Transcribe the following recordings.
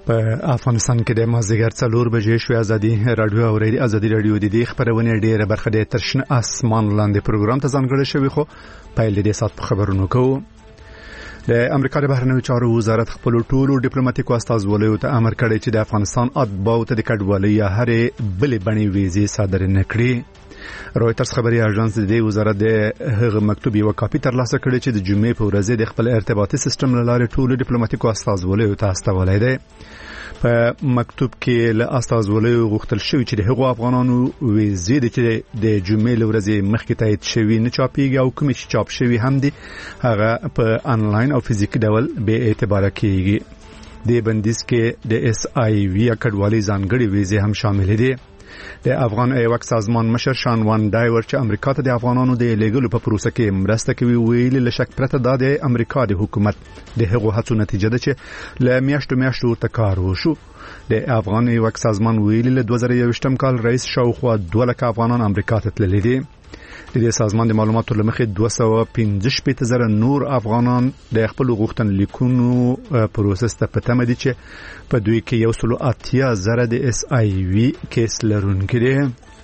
په افغانستان کې د مازدیګر 4 بجې شوې ازادي رادیو د دې خبرونه ډیره برخه د ترشن اسمان لاندې پروګرام ته ځانګړی شوی خو پیل دې سات په خبرونو کوو. د امریکا د بهرنیو چارو وزارت خپل ټولو ډیپلوماټیکو استازولو ته امر کړی چې د افغانستان اتباعو ته د کډوالۍ یا هرې بلې بڼې ویزې صادر نه کړي. رويټرز خبري اژانس د وزارت د هغه مکتوب یو کاپی ترلاسه کړی چې د جمعې په ورځ د خپل ارتباطي سیستم لاره ټولو ډیپلوماټیکو استازولو ته استولای دی. په مکتوب کې له استازولو غوښتل شوی چې د هغو افغانانو ویزې چې د جمعې لورځې مخکې تایید شوی نه چاپیږي او کوم چې چاپ شوی هم دي هغه په انلاین او فزیکي ډول به اعتبار کیږي. د بندیز کې د اس آی وی کډوالۍ ځانګړي ویزې هم شامل دي. د افغان ایوک سازمان مشر شان وان ډایور چې امریکا ته د افغانانو د لیګلو په پروسه کې مرسته کوي ویلي لشک پرته د امریکا د حکومت د هغو هڅو نتیجه ده چې ل میاشتو ته کار وشو. د افغان ایوک سازمان ویلي ل 2021 کال رئیس شاوخوا 2 لک افغانان امریکا ته تللي دي. د سازمان د معلوماتو لمخې 215,000 نور افغانان د خپل غوښتنلیکونو پروسس ته پته مدي چې په دوی کې 180,000 د اس آی وی کیس لرونکي دي.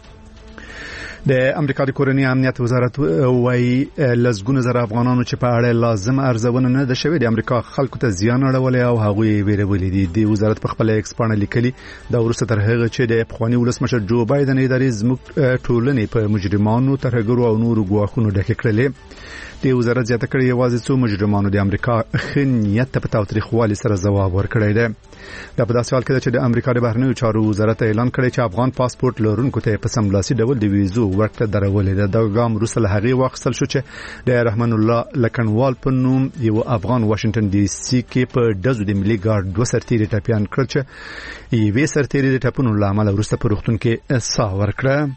د امریکا د کورنۍ امنیت وزارت وايي لزګونه زره افغانانو چې په اړه لازم ارزونه نه ده شوې د امریکا خلکو ته زیان اړولې او هغه ویرولې دي. د وزارت په خپل ایکسپانه لیکلي دا ورسته تر هغه چې د افغاني ولسمشر جو بایدن ادارې زموږ ټولنې په مجرمانو ترهګرو او نورو ګواښونو ډکه کړلې. د وزارت زیاته کړې یوازې څو مجرمانو د امریکا خنیت په تاوتریخوالي سره ځواب ورکړی دی. دا په داسې حال کې چې د امریکا د بهرنیو چارو وزارت اعلان کړی چې افغان پاسپورت لرونکو ته په سملاسي ډول د ویزو ورکړه درولې ده. دا ګام وروسته له هغې واخیستل شو چې د رحمان الله لکنوال په نوم یو افغان واشنگټن ډي سي کې په ډزو د ملي ګارد 2 سرتیري ټپیان کړل چې یوې سرتیري د ټپونو له امله وروسته په روغتون کې ساه ورکړه.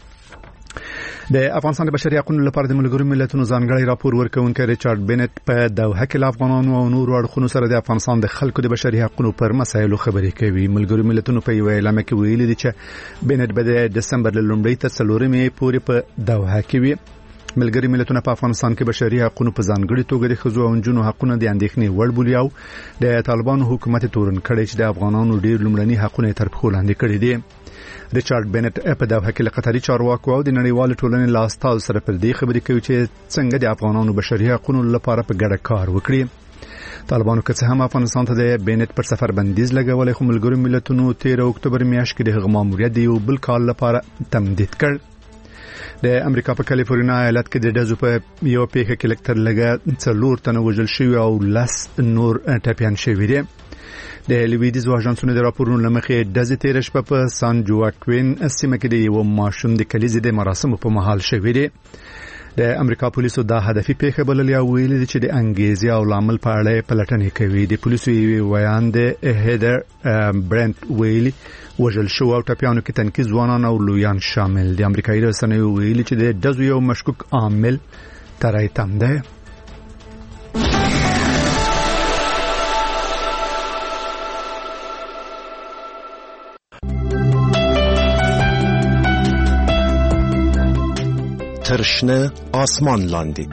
د افغانستان د بشري حقوقو لپاره د ملګرو ملتونو ځانګړی راپور ورکوونکی ریچارډ بینټ په دوحه کې افغانانو او نورو اړخونو سره د افغانستان د خلکو د بشري حقوقو پر مسایلو خبرې کوي. ملګرو ملتونو په یو اعلان کې ویلي دي چې بینټ به د دسمبر له لومړۍ تر 4 پورې په دوحه کې وي. ملګري ملتونه په افغانستان کې بشري حقوقو په ځانګړي توګه د ښځو او نجونو حقوقو د اندېښنې وړ بولي او د طالبانو حکومت تورن کړي چې د افغانانو ډېر لومړني حقوقو تر پښو لاندې کړي دي. ریچارډ بینټ په دوحه کې له قطري چارواکو او د نړیوال ټولنې له استازو سره پر دې خبرې کوي چې څنګه د افغانانو بشري حقوقو لپاره په ګډه کار وکړي. طالبانو که څه هم افغانستان ته د بینټ پر سفر بندیز لګولې خو ملګرو ملتونو 13 اکتوبر میاشت کې د هغه ماموریت د یو بل کال لپاره تمدید کړ. د امریکا په کالیفورنیا ایالت کې د ډزو په یو پیښه کې لکتر لګا 4 تنه وژل شوی او 10 نور ټپیان شوی دي. د لویدیز اژانسونو د راپورونو لمخې ډزې تیر شپه په سان جواکوین سیمه کې د یو ماشوم د کلیزې د مراسمو په مهال شوی دی. د امریکا پولیسو دا هدفي پیښه بللې او ویلي دي چې د انګیزې او لامل په اړه پلټنې کوي. د پولیسو ویان د هیدر برنت ویلي وژل شو او ټپیانو کې تنکي ځوانان او لویان شامل دي. امریکایي رسنیو ویلي چې د ډزو یو مشکوک عامل ترای تم دی. ترشنه آسمان لاندې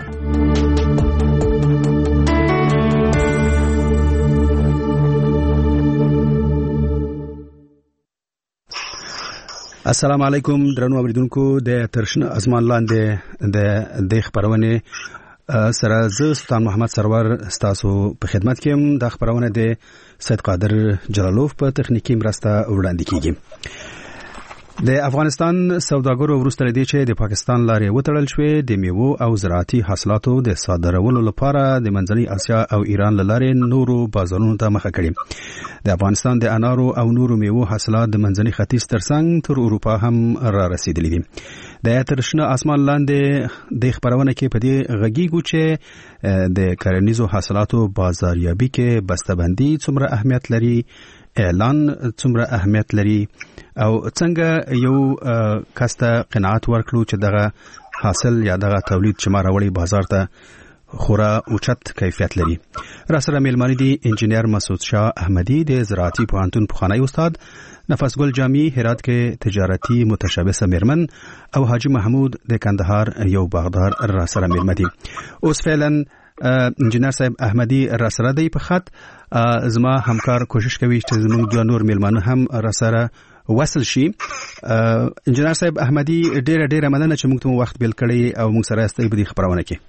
السلام علیکم درنو اوریدونکو د ترشنه آسمان لاندې د خبرونه سره زه سلطان محمد سرور تاسو په خدمت کې يم. د خبرونه د سید قادر جلالوف په تخنیکی مرسته وړاندې کیږي. د افغانستان سوداګرو وروسته لدی چې د پاکستان لارې وتړل شوې د میوو او زراعتي حاصلاتو د صادرولو لپاره د منځنۍ اسیا او ایران لارې نورو بازارونو ته مخه کړي. د افغانستان د انارو او نورو میوو حاصلات د منځنۍ ختیځ ترڅنګ تر اروپا هم را رسیدلي دي. د ترشنه آسمان لاندې د خبرونه کې په دې غږیږو چې د کرنیزو حاصلاتو بازاریابي کې بسته‌بندي څومره اهمیت لري، اعلان څومره اهمیت لري او څنګه یو کسته قناعت ورکړو چې دغه حاصل یا دغه تولید چې ما راوړي بازار ته خورا اوچت کیفیت لري. را سره میلمانه دي انجینیر مسعود شاه احمدی د زراعتي پوهنتون پخوانی استاد، نفس ګل جامی هرات کې تجارتي متشبث میرمن او حاجی محمود د کندهار یو باغدار را سره میلمه دي. اوس فعلا انجنیر صاحب احمدي را سره دی په خط. زما همکار کوشش کوي چې زموږ د نور میلمانه هم را سره وصل شي. انجنیر صاحب احمدي ډېر مننه چې موږ ته وخت بیل کړی او موږ سره ستاسو په دې خبرونه کې.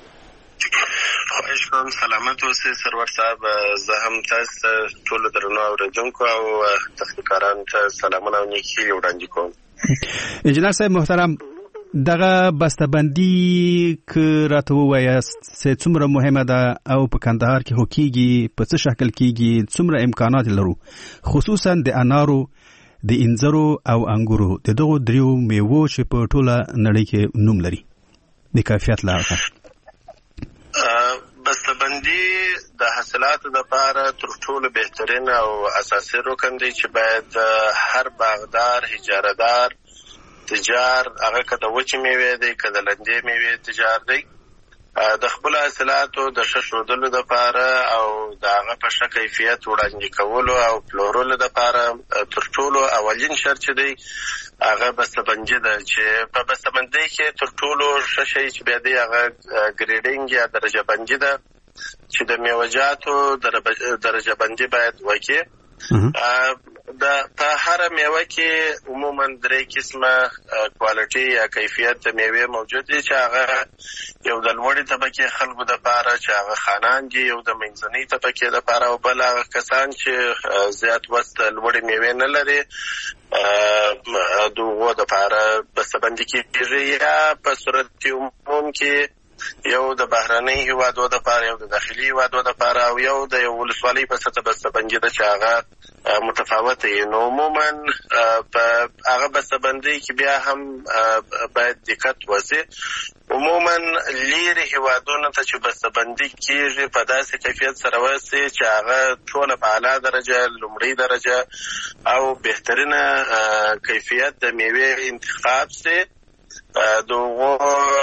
خواهش کوم سلامت اوسئ سرور صاحب. زه هم تاسو ټول درنو اوریدونکو او تخنیکارانو ته سلامونه او نیکي وړاندې کوم. انجنیر صاحب محترم، دغه بسته‌بندي که راته ووایاست چې څومره مهمه ده او په کندهار کې هوکیږي، په څه شکل کېږي، څومره امکانات لرو، خصوصا د انارو، د انځرو او انګورو، د دغو دریو میوو چې په ټوله نړۍ کې نوم لري د کیفیت لپاره. بسته‌بندي د حاصلاتو لپاره تر ټولو بهترین او اساسي رکن دی چې باید هر باغدار، اجارهدار، تجار، هغه که د وچې میوې دی که د لندې میوې تجار دی، د خپل حاصلاتو د ښه ښودلو لپاره او د هغه په ښه کیفیت وړاندې کولو او پلورلو لپاره تر ټولو اولین شرط چې دی هغه بسته‌بندي ده. چې په بسته‌بندۍ کې تر ټولو ښه شی چې بیا دی هغه ګریډینګ یا درجه بندي ده چې د میوه‌جاتو درجه بندي باید وکړي. په هر میوه کې عموما 3 قسمه کوالټي یا کیفیت میوه موجود دي چې هغه یو د لوړې طبقې خلکو لپاره چې هغه خانان دي، یو د منځنۍ طبقې لپاره او بل هغه کسان چې زیات وست لوړې میوه نه لري دغو لپاره بسته‌بندي کېږي. یا په صورت عموم کې یو د بهرنۍ هیوادو لپاره، یو د داخلي هیوادو لپاره او یو د یو ولسوالۍ په سطح بسته‌بندي ده چې هغه متفاوته وي. نو عموما په هغه بسته‌بندۍ کې بیا هم باید دقت وشي. عموما لیرې هیوادونو ته چې بسته‌بندي کېږي په داسې کیفیت سره وشي چې هغه ټوله په اعلی درجه، لومړۍ درجه او بهترینه کیفیت د میوې انتخاب شي. دغو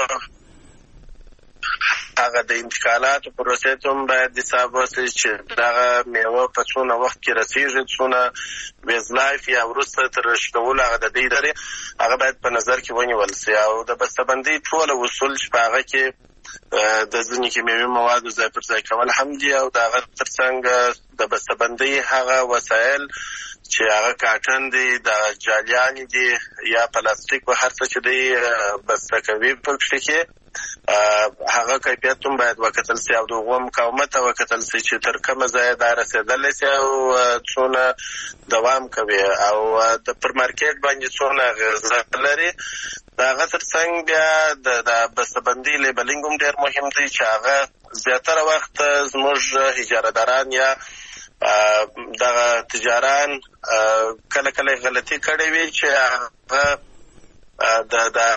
هغه د انتقالاتو پروسې ته هم باید حساب وشي چې دغه میوه په څونه وخت کې رسېږي، څونه ویز لایف یا وروسته تر رشدولو هغه د دې لري، هغه باید په نظر کې ونیول شي. او د بسته‌بندۍ ټول اصول چې په هغه کې د ځینې کیمیاوي موادو ځای پر ځای کول هم دي او د هغه ترڅنګ د بسته‌بندۍ هغه وسایل چې هغه کاټن دی، د جالیانې دي یا پلاستیک و هر څه چې دی بسته کوي پکې کې هغه کیفیت هم باید وکتل شي او دغه مقاومت وکتل شي چې تر کومه ځای دا رسېدلی شي او څونه دوام کوي او د پر مارکیټ باندې څونه اغېزه لري. د هغه ترڅنګ بیا د بسته‌بندۍ لیبلینګ هم ډېر مهم دی چې هغه زیاتره وخت زموږ اجارهداران یا دغه تجاران کله کله غلطي کړې وي چې هغه د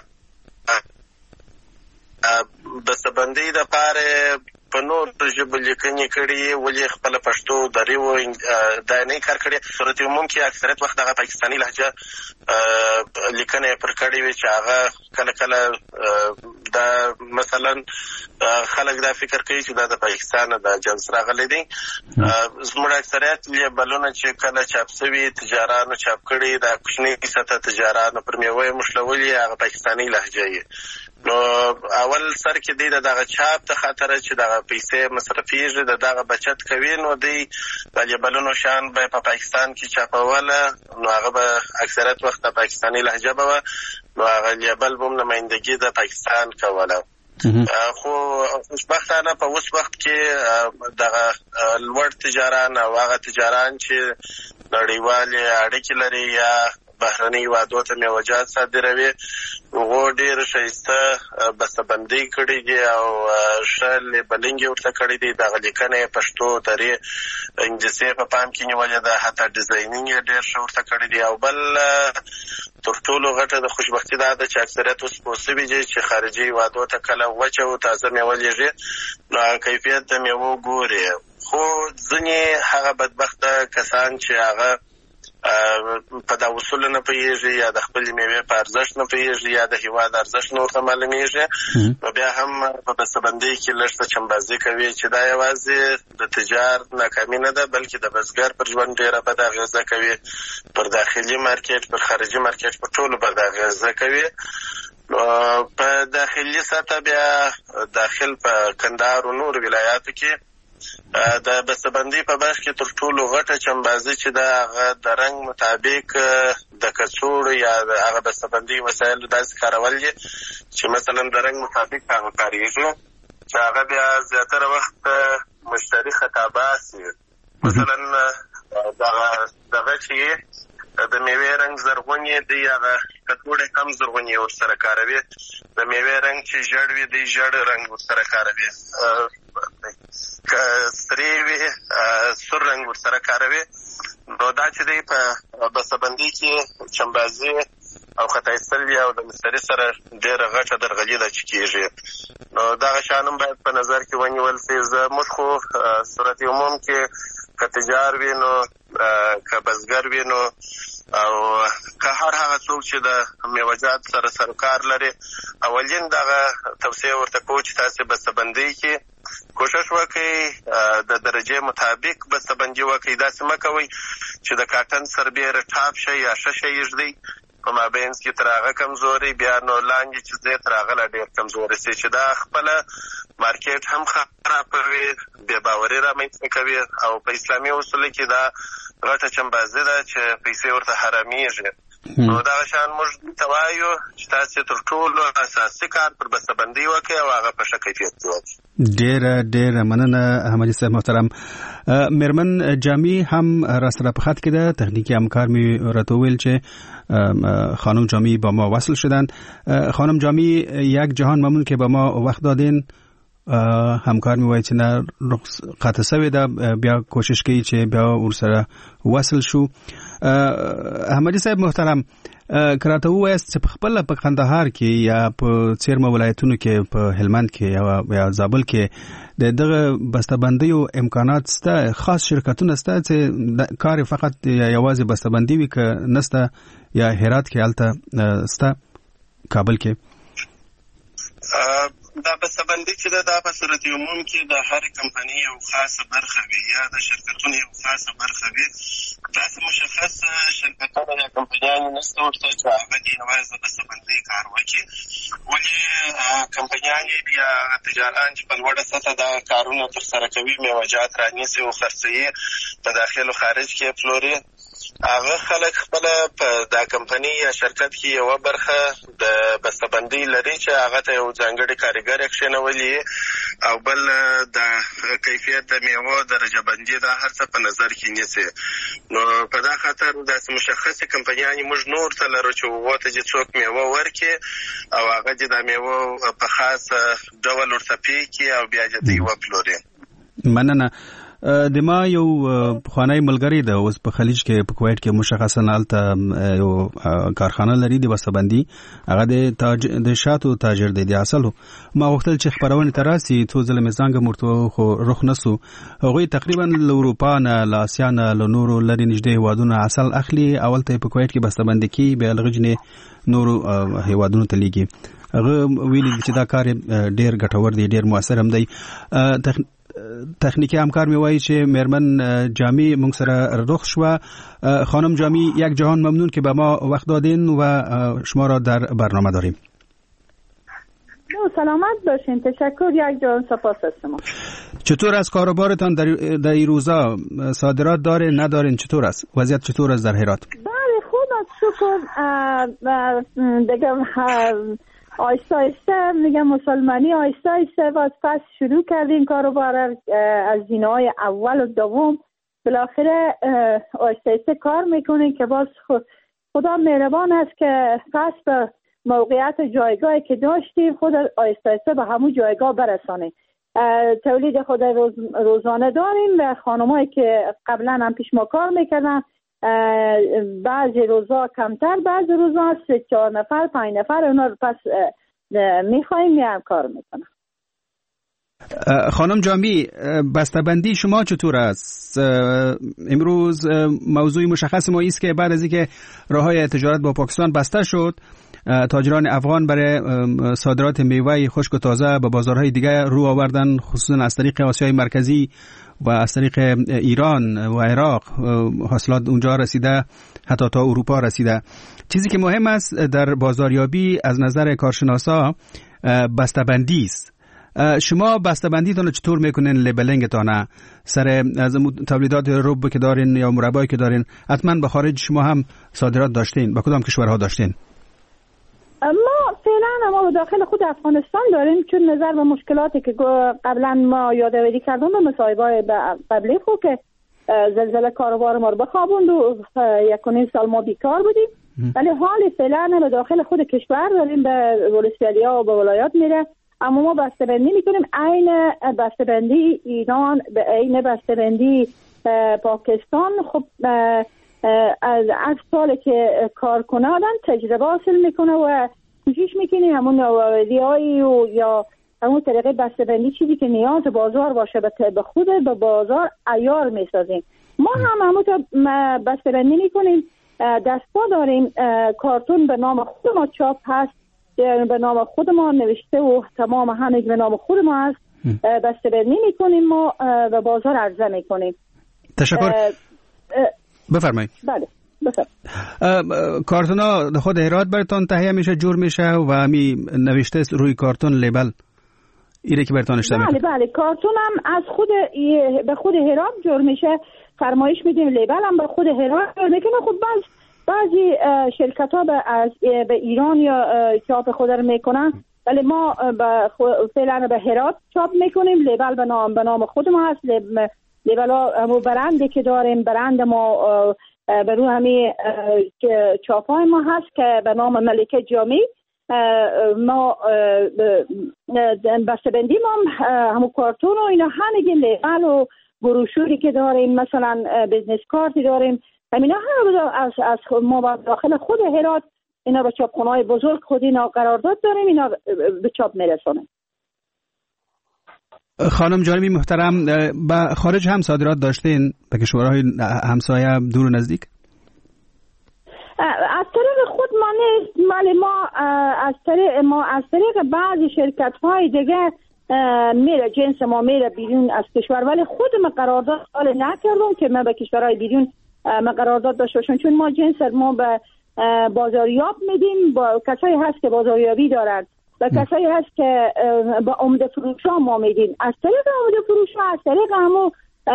بسته‌بندۍ دپاره په نور ژبو لیکنې کړي، ولې خپله پښتو دریو دا نه کار کړي. صورت عموم کې اکثریت وخت هغه پاکستاني لهجه لیکنې پر کړي وي چې هغه کله کله دا مثلا خلک دا فکر کوي چې دا د پاکستان د جنس راغلی دی. زموږ اکثریت لیبلونه چې کله چاپ شوي تجارانو چاپ کړي د کوچنۍ سطح تجارانو پر میوه مشلولي هغه پاکستاني لهجه یې. نو اول سر کې دی دغه چاپ ته خاطر چې دغه پیسې مصرفیږي دغه بچت کوي، نو دی د لیبلونو شان به په پاکستان کې چاپوله، نو هغه به اکثریت وخت د پاکستاني لهجه به نو هغه لیبل به هم نمایندګي د پاکستان کوله. خو خوشبختانه په اوس وخت کې دغه لوړ تجاران او هغه تجاران چې نړیوالې اړیکې لري یا بهرنۍ هیوادو ته میوه‌جات صادروي هغو ډېر ښایسته بسته‌بندۍ کړي دي او ښه لیبلینګ یې ورته کړی دی. دغه لیکنه یې پښتو، دري، انګلیسي په پام کې نیولې ده، حتی ډیزاینینګ یې ډېر ښه ورته کړی دی. او بل تر ټولو غټه د خوشبختي دا ده چې اکثریت اوس پوه شوي دي چې خارجي هیوادو ته کله وچه او تازه میوه لیږي نو هغه کیفیت د میوو ګوري. خو ځینې هغه بدبخته کسان چې هغه په دا اصول نه پوهېږي یا د خپلې میوې په ارزښت نه پوهېږي یا د هېواد ارزښت نه ورته معلومېږي، نو بیا هم په بسته‌بندۍ کې لږ څه چمبازي کوي چې دا یوازې د تجار ناکامي نه ده بلکې د بزګر پر ژوند ډېره بده اغېزه کوي، پر داخلي مارکیټ، پر خارجي مارکیټ، پر ټولو بده اغېزه کوي. په داخلي سطح بیا داخل په کندهار او نور ولایاتو کې د بسته‌بندي په بخش کې تر ټولو غټه چمبازي چې د رنګ مطابق د کڅوړو یا هغه بسته‌بندي وسایل داسې کارول دي چې مثلا د رنګ مطابق هغه کاریږي چې هغه بیا زیاتره وخت مشتری خطاباسي. مثلا دغه چې د میوې رنګ زرغونی دی هغه کڅوړې کم زرغونی ورسره کاروي، د میوې رنګ چې ژړ وي دی ژړ رنګ ورسره کاروي، که سرې وي سور رنګ ورسره کاروي. نو دا چې دی په بسته‌بندي کې چمبازي او خطا ایستل او د مشتری سره ډېره غټه درغلي ده چې کېږي. نو دغه شیان هم باید په نظر کې ونیول سي. زموږ خو صورت عموم کې که تجار وي نو که بزګر وي نو او که هر هغه څوک چې د میوه‌جات سره سروکار لري، اولین دغه توصیه ورته کوو چې تاسې بسته‌بندي کې کوشش وکړئ د درجې مطابق بسته‌بندي وکړئ. داسې مه کوئ چې د کاټن سربیره ټاپ شي یا ښه شی ږدئ په مابینځ کې تر هغه کمزوري بیا نو لاندې چې ځای تر هغه لا ډېر کمزوري سي چې دا خپله مارکیټ هم خرابوي، بې باوري رامنځته کوي او په اسلامي اصولو کې دا غټه چمبازي ده چې پیسې ورته حرامېږي. نو دغه شیان موږ ته وایو چې تاسې تر ټولو اساسي کار پر بسته‌بندي وکړئ او هغه په ښه کیفیت کې وکړئ. ډېره مننه احمدي صاحب محترم. میرمن جامی هم راسره په خط کې ده، تکنیکی همکار می راته ویل چې خانم جامی با ما وصل شدن. خانم جامی یک جهان ممنون که با ما وقت دادین. همکار می وایي چې نه قطع سوی ده، بیا کوشش کوي چې بیا ورسره وصل شو. احمدي صاحب محترم کراته وایست چې په خپل په کندهار کې یا په څیرمه ولایتونو کې په هلمند کې یا زابل کې دغه بسته‌بندي او امکانات سته، خاص شرکتونه سته چې کار فقط یوازې بسته‌بندي وي که نسته، یا هرات کې الته سته، کابل کې؟ دا بسته‌بندي چې ده دا په صورت عموم کې د هر کمپنۍ یو خاصه برخه وي یا د شرکتونو یو خاصه برخه وي. داسې مشخص شرکتونه یا کمپنیانې نشته ورته چې هغه دې یوازې د بسته‌بندۍ کار وکړي، ولې کمپنیانې یا تجاران چې په لوړه سطحه دا کارونه ترسره کوي، میوه‌جات رانیسي او خرڅوي، په داخل او خارج کې پلوري، هغه خلک خپله په دا کمپنۍ یا شرکت کې یوه برخه د بسته‌بندۍ لري چې هغه ته یو ځانګړی کارګر یې کښېنولی او بل د کیفیت د میوو درجه بندي دا هر څه په نظر کې نیسي. نو په دا خاطر داسې مشخصې کمپنیانې موږ نور ته لرو چې هغو ته چې څوک میوه ورکړي او هغه دې دا میوه په خاص ډول ورته پې کړي او بیا دې ته وپلوري. مننه. د ما یو پخوانی ملګری ده، اوس په خلیج کې په کویت کې مشخصا هلته یو کارخانه لري د بسته‌بندي، هغه د شاتو تاجر دی، د اصلو. ما غوښتل چې خپرونې ته راسي، څو ځله مې زنګ ورته خو رخ نسو. هغوی تقریبا له اروپا نه، له اسیا نه، له نورو لرې نږدې هېوادونو اصل اخلي، اول ته په کویت کې بسته‌بندي کوي، بیا له غجنې نورو هېوادونو ته لیږي. هغه ویلي چې دا کار ډېر ګټور دی، ډېر مؤثر هم دی. تکنیکی همکار می وایي چې میرمن جامی مونږ سره رخ شو. خانم جامی یک جهان ممنون که به ما وقت دادین و شما را در برنامه داریم. سلامت باشین. تشکر. یک جهان سپاس از شما. چطور از کاروبارتان در این روزا؟ صادرات داره ندارین؟ چطور است وضعیت؟ چطور است در هرات؟ بله خوب است شکر. دیگه آیسته آیسته میگم مسلمانی آیسته آیسته پس شروع کردیم کاروبار از زینه‌های اول و دوم بالاخره آیسته آیسته کار میکنیم که باز خدا مهربان است که پس به موقعیت جایگاهی که داشتیم خود آیسته آیسته به همون جایگاه برسانیم. تولید خود روزانه داریم و خانمایی که قبلا هم پیش ما کار میکردن بعضی روزا کمتر، بعضی روزا 3-4 نفر 5 نفر اونا رو پس میخوایم میام کار میکنم. خانم جامی، بسته‌بندی شما چطور است؟ امروز موضوع مشخص ما است که بعد از اینکه راه‌های تجارت با پاکستان بسته شد، تاجران افغان برای صادرات میوه خشک و تازه به بازارهای دیگه رو آوردن، خصوصا از طریق آسیای مرکزی و از طریق ایران و عراق حاصلات اونجا رسیده، حتی تا اروپا رسیده. چیزی که مهم است در بازاریابی از نظر کارشناسا بسته‌بندی است. شما بسته‌بندیتون چطور میکنین؟ لیبلینگتون سر از تولیدات رب که دارین یا مربایی که دارین، حتما به خارج شما هم صادرات داشتین، به کدام کشورها داشتین؟ ما فعلا ما داخل خود افغانستان داریم، چون نظر به مشکلاتی که قبلا ما یادآوری کردم به مصاحبه‌های قبلی خود که زلزله کاروبار ما رو بخوابوند و 1.5 سال ما بیکار بودیم، ولی حال فعلا به داخل خود کشور داریم به ولسوالی‌ها و به ولایات میره، اما ما بسته‌بندی میکنیم عین بسته‌بندی ایران به عین بسته‌بندی پاکستان. خب از سالی که کار کنه آدم تجربه حاصل میکنه و کوشش میکنه همون نوآوری‌هایی و یا همون طریقه بسته‌بندی چیزی که نیاز بازار باشه به خود به بازار عیار میسازیم. ما هم همونطور بسته‌بندی میکنیم، دستا داریم، کارتون به نام خود ما چاپ هست، به نام خود ما نوشته و تمام همه به نام خود ما هست، بسته‌بندی میکنیم ما و بازار عرضه میکنیم. تشکر. بفرمایید. بله بفرمایید. کارتونا خود هرات براتون تهیه میشه، جور میشه و همی نوشته روی کارتون لیبل ایره که براتون اشتباه میکنه. بله کارتون هم از خود به خود هرات جور میشه، فرمایش میدیم لیبل هم به خود هرات جور میکنه. خب بعضی شرکت ها به ایران یا چاپ خود رو میکنن، ولی ما فعلا به هرات چاپ میکنیم. لیبل به نام خود ما هست، لیبل ها همون برندی که داریم، برند ما به روی همین چاپ های ما هست که به نام ملکه جامی. ما بسته‌بندی ما همون کارتون و اینا همگی لیبل و بروشوری که داریم، مثلا بیزنس کارتی داریم، همینا از ما داخل خود هرات اینا به چاپخانه‌های بزرگ خود اینا قرارداد داریم، اینا به چاپ میرسونیم. خانم جانبی محترم، به خارج هم صادرات داشتین به کشورهای همسایه دور و نزدیک؟ از طریق خود ما نیست، ولی ما از طریق بعضی شرکت‌های دیگه میره، جنس ما میره بیرون از کشور، ولی خود ما قرارداد حال نکردم که ما به کشورهای بیرون ما قرارداد داشته باشیم، چون ما جنس ما به بازاریاب میدیم، با کسایی هست که بازاریابی دارن و کسایی هست که با عمده فروشا ما میدیم. از طریق عمده فروشا، از طریق همو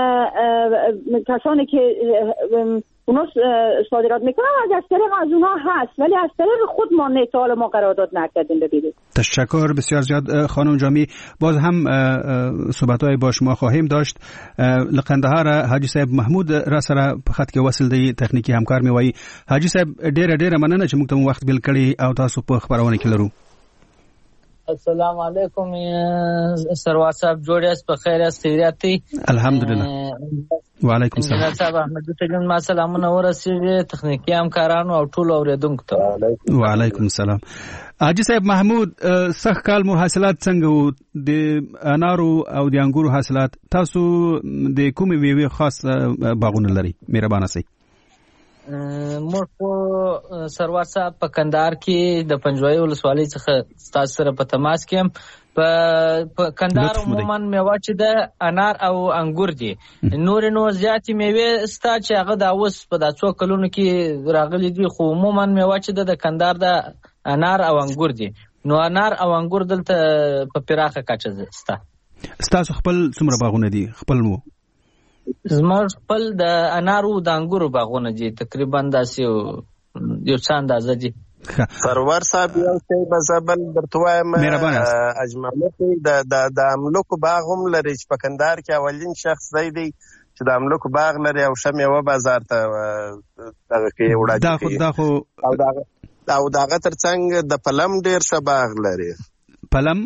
کسانی که اونا صادرات میکنن از طریق از اونها هست، ولی از طریق خود ما نیتال ما قرارداد نکردیم. ببینید. تشکر بسیار زیاد خانم جامی. باز هم صحبت‌های با شما خواهیم داشت. لقندهار حاجی صاحب محمود را سره په خط کې وصل دی تخنیکی همکار می وای. حاجی صاحب ډېر مننه چې موږ ته وخت بیل کړی او تاسو په خبرونه کې لرو. السلام علیکم سروار صاحب، جوړ یاست؟ په خیر یاست؟ خیریاتي؟ الحمدلله. وعلیکم السلام. انجینر صاحب احمد تجن ما سلامونه ورسېږي تخنیکی همکارانو او ټول اوریدونکو ته. وعلیکم السلام. حاجی صاحب محمود، سخت کال مو حاصلات څنګه وو د انارو او د انګورو حاصلات؟ تاسو د کومې میوې خاص باغونه لري؟ مهربانه سئ. موږ په سروار صاحب په کندهار کې د پنجوایي ولسوالۍ څخه تاسو سره په تماس کې یم. په کندهار عموما میوه چې د انار او انګور دي، نو زیاتې میوې ستا چې هغه د اوس په دا څو کلونو کې راغلي دي، خو عموما میوه چې د کندهار د انار او انګور دي. نو انار او انګور دلته په پراخه کچه ستا. ستاسو خپل څومره باغونه دي؟ خپل مو؟ زما خپل د انارو د انګورو باغونه دي، تقریبا داسې یو څه اندازه دي. سرور صاحب یو څه بزبل درته وایم، اجماعي د املوکو باغ هم لري چې په کندهار کې اولین شخص دی چې د املوکو باغ لري او شمه و بازار ته دغه کې وړاندې او دغه ترڅنګ د پلم ډیر ښه باغ لري. پلم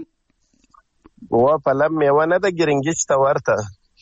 میوه نه د ګرنګیچ ته ورته.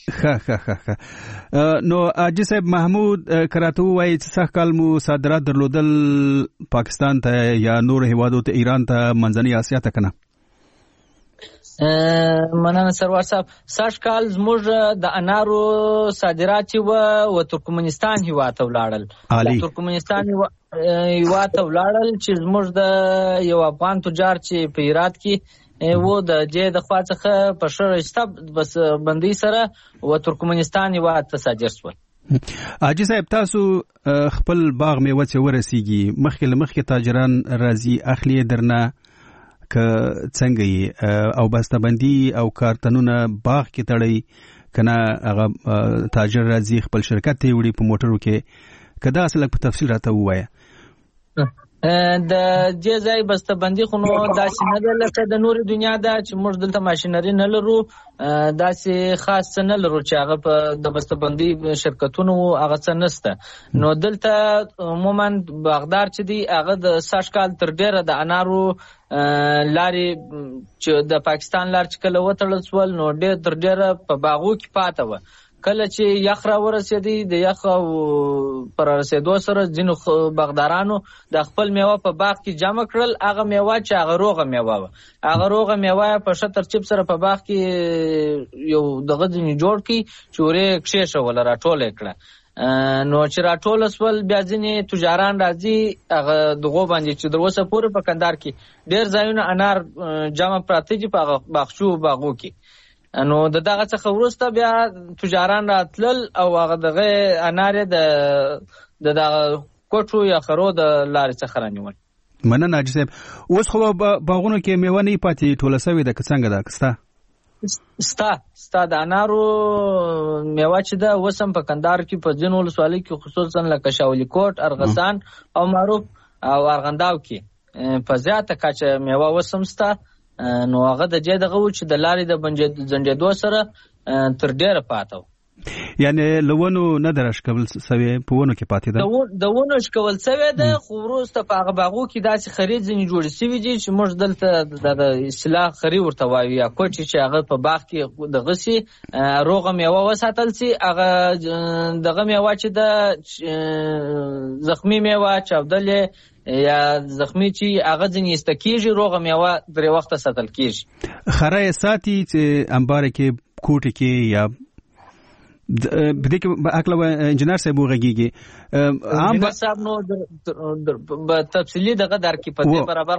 نو حاجی صاحب محمود کراته وایي چې سخت کال مو صادرات درلودل پاکستان ته یا نور هیوادو ته، ایران ته، منځنۍ اسیا ته کنه؟ مننه سرور صاحب. سږ کال زموږ د انارو صادرات و ترکمنستان هیواد ته ولاړل. ترکمنستان هیواد ته ولاړل چې زموږ د یو افغان تجار چې په هرات کې و د دې د خوا څخه په ښه رشته بس بندۍ سره و ترکمنستان هیواد ته صادر شول. حاجي صاحب تاسو خپل باغ میوه چې ورسیږي مخکې تاجران راځي اخلي درنه که څنګه یې او بسته‌بندي او کارتنونه باغ کې تړي کنه هغه تاجر راځي خپل شرکت ته وړي په موټرو کې کدا اصل په تفصیل راته وایي. د دې ځای بسته‌بندي خو نو داسې نه ده لکه د نورې دنیا ده چې موږ دلته ماشینري نه لرو، داسې خاص څه نه لرو چې هغه په د بسته‌بندي شرکتونو هغه څه نشته. نو دلته عموما باغدار چې دی هغه د سږ کال تر ډیره د انارو لارې چې د پاکستان لار چې کله وتړل شول نو ډېر تر ډیره په باغو کې پاته وه. کله چې یخ را ورسېدی د یخ پر رسېدو سره ځینو باغدارانو د خپل میوه په باغ کې جمع کړل. هغه میوه چې هغه روغه میوه وه، هغه روغه میوه په ښه ترتیب سره په باغ کې یو دغه ځینې جوړ کړي چې ورې کښېښوله راټوله یې کړه. نو چې راټوله سول بیا ځینې تجاران راځي هغه دغو باندې چې تر اوسه پورې په کندهار کې ډېر ځایونه انار جمع پراته دي په هغه باغچو باغو کې. نو د دغه څخه وروسته بیا تجاران راتلل او هغه دغه انار د دغه کوټو یا خرو د لارې څخه رانیول. مننه حاجي صاحب. اوس خو باغونو کې میوه نه پاتې ټوله سوې ده که څنګه ده ستا د انارو میوه چې ده اوس هم په کندهار کې په ځینو ولسوالیو کې خصوصا لکه شاولي کوټ، ارغسان او معروف او ارغنداو کې په زیاته کچه میوه اوس هم سته. نو هغه د دې دغه و چې د لارې د ځنډېدو سره تر ډیره پاته و. یعنی لونو نه درشکول سوی په ونو کې پاتې ده د ونو شکول سوی ده. خو وروسته په هغه باغو کې داسې خرید ځینې جوړې سوي دي چې موږ دلته د اصطلاح خري ورته وایو یا کوچې چې هغه په باغ کې دغه سي روغه میوه وساتل سي. هغه دغه میوه چې د زخمي میوه چاودلې یا زخمی چې هغه ځینې ایسته کېږي، روغه میوه درې وخته ساتل کېږي. خره یې ساتي چې امباره کې کوټې کې یا بده کې اکله انجنیر صاحب وغږیږي انجنیر صاحب نو تفصیلی دغه درکې په دې برابر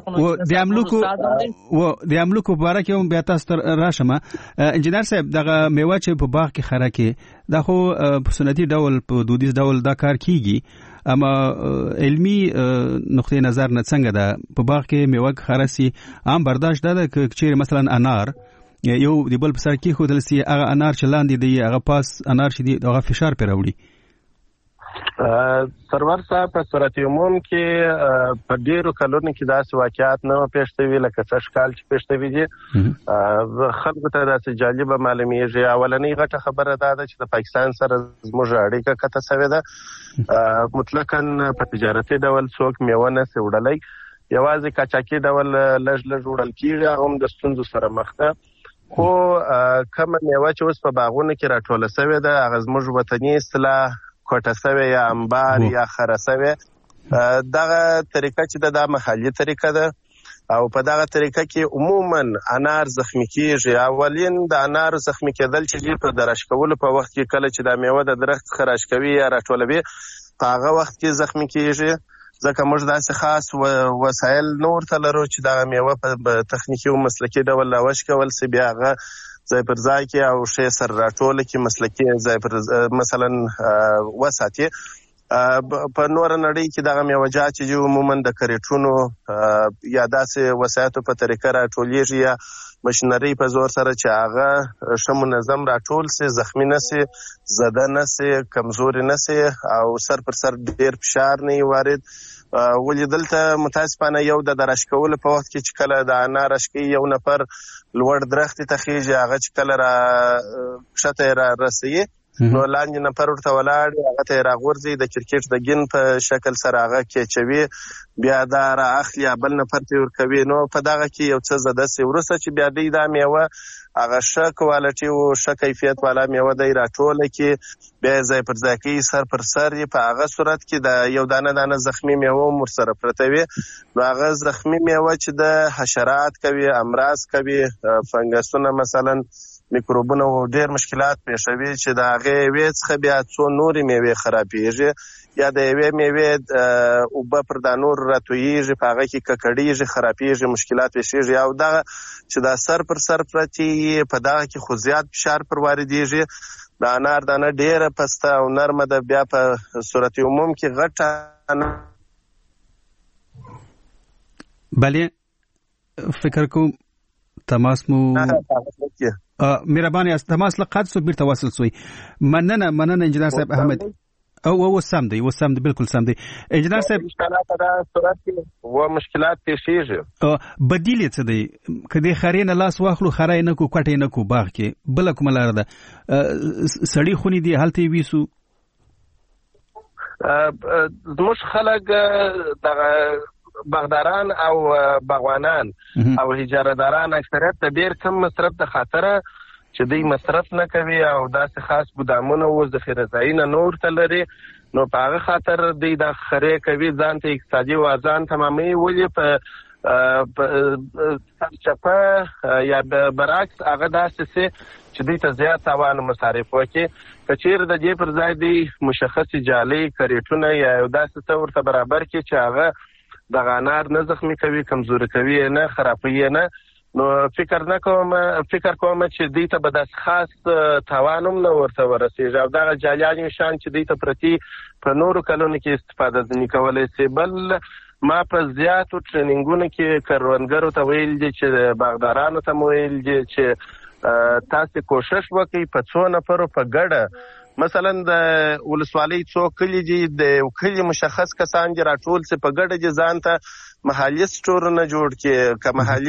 خو د املوکو باره کې هم بیا تاسو راشم. انجنیر صاحب دغه میوه چې په باغ کې خره کې دا خو په سنتي ډول په دودیز ډول دا کار کیږي، اما علمی نقطه نظر نه څنګه ده په باغ کې میوه خره سي عام برداشت ده که چیرې مثلا انار یو دی بل په سر کې خودل سي هغه انار چې لاندې دی هغه پاس انار چې دی هغه فشار پر راوړي. سرور صاحب په صورت عموم کې په ډیرو کلونو کې داسې واقعیات نه پېښ شوي لکه څه کال چې پېښ شوي دي. خلکو ته داسې جالبه معلومیږي. اولنۍ غټه خبره دا ده چې د پاکستان سره زموږ اړیکه قطع شوې ده. مطلقاً په تجارتي ډول څوک میوه نشي وړلی، یوازې قاچاقي ډول لږ وړل کېږي، هغه هم د ستونزو سره مخ ده. خو کومه میوه چې اوس په باغونو کې راټوله شوې ده هغه زموږ وطني اصطلاح کوټه سوی یا انبار یا خره سوی، دغه طریقه چې دا محلي طریقه ده او په دغه طریقه کې عموما انار زخمی کیږي. اولین د انار زخمی کېدل چې په درش کولو په وخت کې کله چې د میوه د درخت خراش کوي یا راټولوي په هغه وخت کې زخمی کیږي، ځکه موږ داسې خاص وسایل نه ورته لرو چې دغه میوه په تخنیکي او مسلکي ډول راوش کول سي بیا هغه ځای پر ځای کې او شی سر راټوله کې مسلکي ځای پر مثلا وساتي. په نور نړۍ کې دغه میوجات چې عموما د کریټونو یا داسې وسایطو په طریقه راټولیږي یا ماشینري په زور سره چې هغه ښه منظم راټول سي، زخمی نسي، زده نسي، کمزوري نسي او سر پر سر ډیر فشار نه وارد. ولې دلته متاسفانه یو د درش کولو په وخت کې چې کله د انار اشکی یو نفر لوړ درخت ته خېږي هغه چې کله را شته را رسي نو لاندې نفر ورته ولاړ هغه ته راغورځي د کرکټ د ګین په شکل سره هغه کېچوي بیا دا را اخلي بل نفر ته ورکوي. نو په دغه کې یو څه زده سي وروسته چې بیا دی دا میوه هغه ښه کوالټي او ښه کیفیت والا میوه دی راټوله کې بیا ځای پر ځای کوي سر پر سر په هغه صورت کې د یو دانه زخمی میوه ورسره پرته وي نو هغه زخمی میوه چې د حشرات کوي امراض کوي فنګسونه مثلا میکروبونه او ډیر مشکلات پیښوي چې د هغه وېڅخه بیا څو نورې میوې خرابېږي یا د یوې میوې اوبه پر د نور راتویږي په هغه کې ککړېږي خرابېږي مشکلات پیښېږي او دغه چې د سر پر سر پرتې په دغه کې خو زیات فشار پر واردېږي د انار دانه ډیره پسته او نرمه ده بیا په صورت عموم کې غټه بله فکر کوم تماس مو مهرباني است تماس لقد سو بیرته وصل سوی مننه انجینر صاحب احمد او سم دی بالکل سم دی انجینر صاحب مشکلات دا صورت کې و مشکلات پیښیږي بدیل څه دی کدی خرینه لاس واخلو خرای نه کو کټې نه کو باغ کې بل کوم لار ده سړی خونی دی حالت ویسو زموږ خلک دغه باغداران او باغوانان او اجارهداران اکثریت د ډیر کم مصرف د خاطره چې دوی مصرف نه کوي او داسې خاص ګودامونه او ذخیره ځایونه نور ته لري نو په هغه خاطر دوی د خرې کوي ځان ته اقتصادي وزن تمامي ولې په سرچپه یا برعکس هغه داسې چې دوی ته زیات تاوان مصارف وکړي که چیرې د دې پر ځای دوی مشخصې جالۍ کریټونه یا یو داسې څه ورته برابر کړي چې هغه دغه انار نه زخمي کوي کمزوري کوي نه خرابوي نه نو فکر کوم چې دوی ته به داسې خاص تاوان هم نه ورته ورسېږي او دغه جالیانې شان چې دوی ته پرتي په نورو کلونو کې استفاده ځنې کولی شي بل ما په زیاتو ټریننګونو کې کروندګرو ته ویل دي چې باغدارانو ته مو ویل دي چې تاسو کوشش وکړئ په څو نفرو په ګډه مثلا د ولسوالۍ څو کلي دي د کلي مشخص کسان دي راټول سي په ګډه دي ځان ته محلي سټورونه جوړ کړي که محلي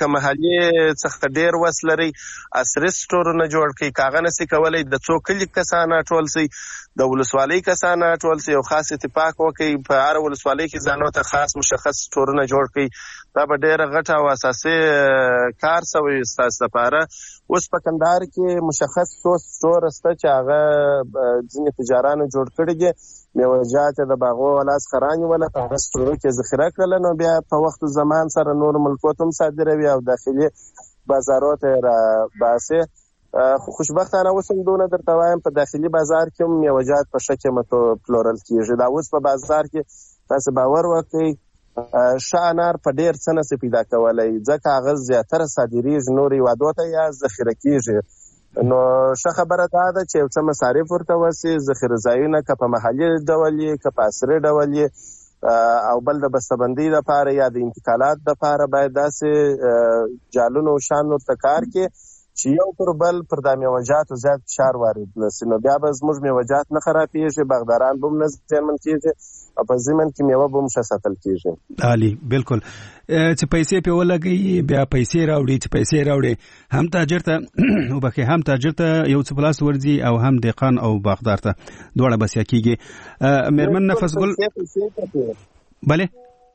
څخه ډیر وس لري عصري سټورونه جوړ کړي کاغه نسي کولای د څو کلي کسان راټول سي د ولسوالۍ کسان راټول سي او خاص اتفاق وکړي په هر ولسوالۍ کې ځانو ته خاص مشخص سټورونه جوړ کړي دا به ډیره غټه او اساسي کار سوی ستاسو لپاره اوس په کندهار کې مشخص سټور سته چې هغه ځینې تجارانو جوړ کړي دي میوه‌جات د باغو ولاس خرانی ولا په سټور کې ذخیره کړل نو بیا په وخت زمان سره نور ملکوت هم صادروي او داخلي بازارات را باسي خوشبختانه وسم دونه درته وایم په داخلي بازار کې میوه‌جات په شکه متو پلورل کیږي دا اوس په بازار کې تاسو باور وکړئ شانار په ډیر څه نه پیدا کولای ځکه هغه زیاتره صادریږي نوري وادو ته یا ذخیره کیږي نو ښه خبره دا ده چې یو څه مصارف ورته وسي ذخیره ځایونه که په محلي ډول یې که په عصري ډول یې او بل د بسته‌بندۍ لپاره یا د انتقالات لپاره باید داسې جالونه او شان ورته کار کې چې یو پر بل پر د میوه‌جاتو زیات فشار وارد نشي نو بیا به زموږ میوه‌جات نه خرابېږي باغداران به هم نه زیانمن کېږي او په ضمن کې میوه به هم ښه ساتل کېږي عالي بالکل چې پیسې په ولګي بیا پیسې راوړي هم تاجر ته وبخې هم تاجر ته یو څه پلاس ورځي او هم دهقان او باغدار ته دواړه بس کېږي مېرمن نفس ګل بله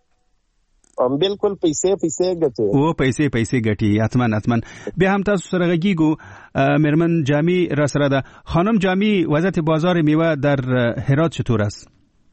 بالکل پیسې ګټي او پیسې ګټي اتمن بیا هم تاسو سره غږیږو مېرمن جامی را سره ده خانم جامی وضعیت بازار میوه در هرات چطور است؟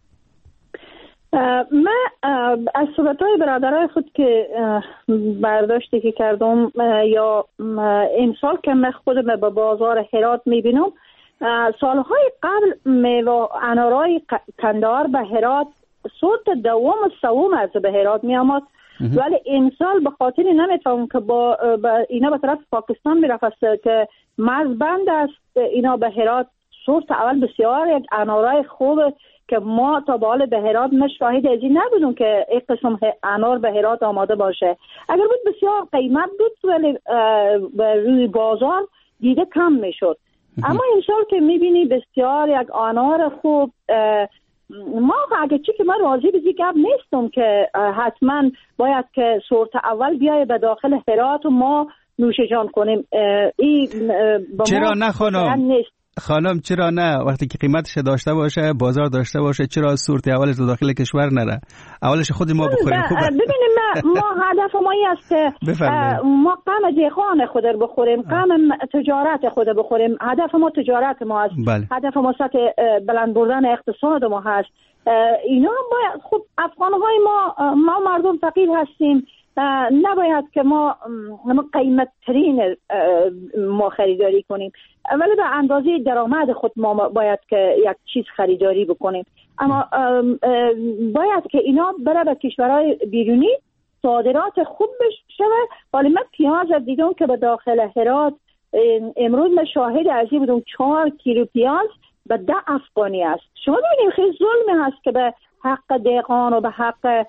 من از صحبت‌های برادرای خود که برداشتی که کردم یا امسال که من خودم به بازار هرات میبینم سالهای قبل میوه انارای کندهار به هرات صوت دوم و سوم از به هرات می آمد ولی امسال به خاطر نمیتونم که با اینا به طرف پاکستان میرفت که مرز بند است اینا به هرات صورت اول بسیار یک انارای خوب که ما تا به حال به هرات شاهد از این نبودیم که یک قسم انار به هرات آماده باشه اگر بود بسیار قیمت بود ولی روی بازار دیده کم میشد اما امسال که میبینی بسیار یک انار خوب ما اگه چی که من راضی به گپ نیستم که حتما باید که صورت اول بیای به داخل هرات و ما نوش جان کنیم چرا نه خانم خانم چرا نه؟ وقتی که قیمتش داشته باشه، بازار داشته باشه، چرا صورت اولش داخل کشور نره؟ اولش خود ما بخوریم. خوبه. ببینیم ما هدف ما این است که ما قم دیخان خود رو بخوریم، قم تجارت خود بخوریم. هدف ما تجارت ما است. بله. هدف ما سطح بلند بردن اقتصاد ما هست. اینا باید خب افغان‌های ما مردم فقیر هستیم، نباید که ما قیمت ترین ما خریداری کنیم، ولی به اندازه درآمد خود ما باید که یک چیز خریداری بکنیم. اما باید که اینا بره به کشورهای بیرونی، صادرات خوب بشه. ولی من پیاز دیدم که به داخل هرات امروز من شاهد ازی بودم 4 کیلو پیاز به 10 افغانی است. شما ببینید خیلی ظلم هست که به حق دهقان و به حق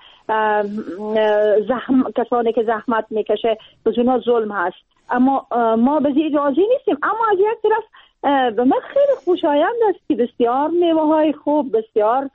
کسانی که زحمت میکشه به اونا ظلم هست. اما ما به زیر راضی نیستیم. اما از یک طرف به من خیلی خوشایند است که بسیار میوه های خوب، بسیار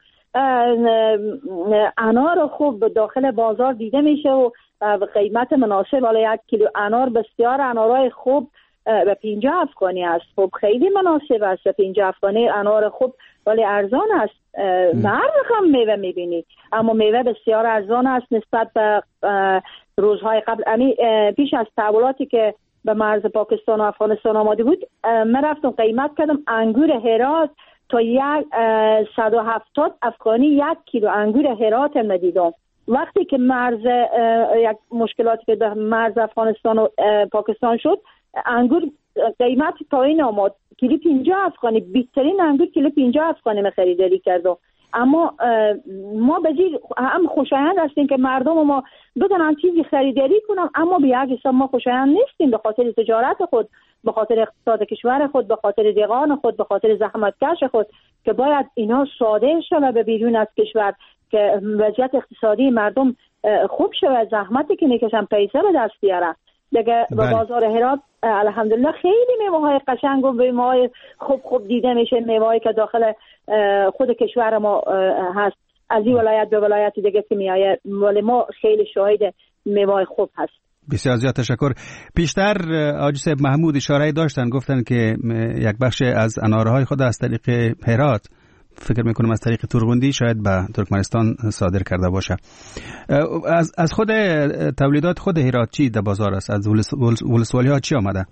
انار خوب داخل بازار دیده میشه و قیمت مناسب. حالا 1 کیلو انار، بسیار انارای خوب به 50 افغانی است. خب خیلی مناسب است به 50 افغانی انار خوب، ولی ارزان است. هر رقم میوه میبینی، اما میوه بسیار ارزان است نسبت به روزهای قبل. پیش از تحولاتی که به مرز پاکستان و افغانستان آماده بود، من رفتم قیمت کردم انگور هرات تا 170 افغانی 1 کیلو انگور هرات هم ندیدم. وقتی که یک مشکلاتی که به مرز افغانستان و پاکستان شد، انگور قیمت پایین آمد، کیلو 50 افغانی، بهترین انگور کیلو 50 افغانی من خریداری کردم. اما ما بجیر هم خوشایند هستیم که مردم ما بدونن چیزی خریداری کنن، اما به یک حساب ما خوشایند نیستیم به خاطر تجارت خود، به خاطر اقتصاد کشور خود، به خاطر دیگان خود، به خاطر زحمتکش خود که باید اینا صادر شود به بیرون از کشور که وضعیت اقتصادی مردم خوب شود، زحمتی که میکشن پیسه به دست بیارن. دیگه به بازار هرات الحمدلله خیلی میوه‌های قشنگ و میوه‌های خوب دیده میشه، میوه‌ای که داخل خود کشور ما هست، از این ولایت به ولایت دیگه که میآید، ولی ما خیلی شاهد میوه‌های خوب هست. بسیار زیاد تشکر. پیشتر حاجی صاحب محمود اشاره داشتن، گفتن که یک بخش از انارهای خود از طریق هرات، فکر میکنم از طریق تورغوندی، شاید به ترکمنستان صادر کرده باشه. از خود تولیدات خود هرات چی در بازار است؟ از ولسوالی ها چی آمده؟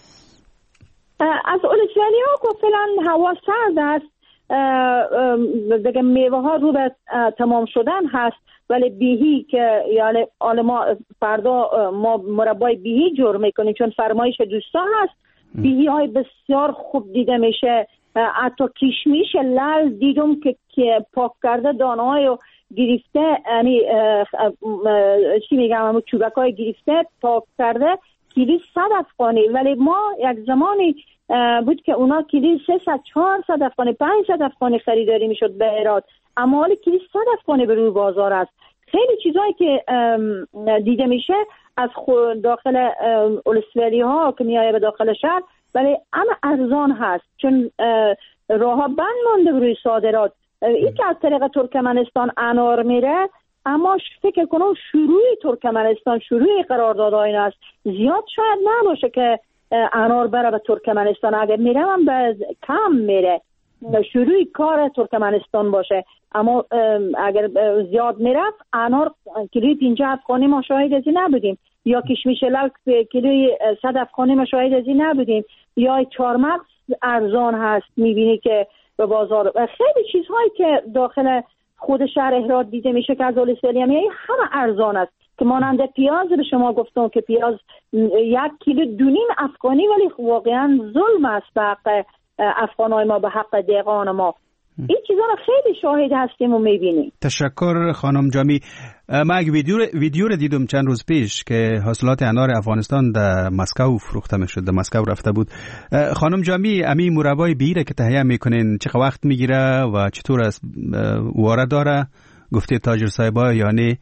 از ولسوالی ها که فعلا هوا سرد است، دیگه میوه ها رو به تمام شدن هست، ولی بیهی که یعنی ما فردا ما مربای بیهی جور میکنیم چون فرمایش دوستان هست. بیهی های بسیار خوب دیده میشه. حتی کشمیش لال دیدم که پاک کرده دانه‌های رو گرفته، یعنی چی میگم، چوبک‌های گرفته پاک کرده، کیلو 100 افغانی. ولی ما یک زمانی بود که اونا کیلو 300 400 افغانی 500 افغانی خریداری میشد به هرات، اما حالا کیلو 100 افغانی به روی بازار است. خیلی چیزایی که دیده میشه از داخل ولسوالی ها که میایه به داخل شهر، ولی اما ارزان هست چون راه ها بند مانده روی صادرات. این که از طریق ترکمنستان انار میره، اما فکر کنم شروع ترکمنستان شروع قراردادهای این است، زیاد شاید نباشه که انار بره به ترکمنستان. اگر میره هم به کم میره، شروع کار ترکمنستان باشه. اما اگر زیاد میرفت انار کیلوی 50 افغانی ما شاهد ازی نبودیم، یا کشمیش لال کیلوی 100 افغانی ما شاهد ازی نبودیم، یا چهارمغز ارزان هست میبینی که به بازار. خیلی چیزهایی که داخل خود شهر هرات دیده میشه که از ولسوالی همه ارزان است، که مانند پیاز به شما گفتم که پیاز 1 کیلو 2.5 افغانی، ولی واقعا ظلم است به حق افغانای ما، به حق دیگان ما. این چیزا رو خیلی شاهد هستیم و میبینیم. تشکر خانم جامی. من یک ویدیو رو دیدم چند روز پیش که حاصلات انار افغانستان در مسکو فروخته میشد، در مسکو رفته بود. خانم جامی، امی مربای بیره که تهیه میکنین چه وقت میگیره و چطور است؟ وارد داره گفته تاجر صاحبا یا نه؟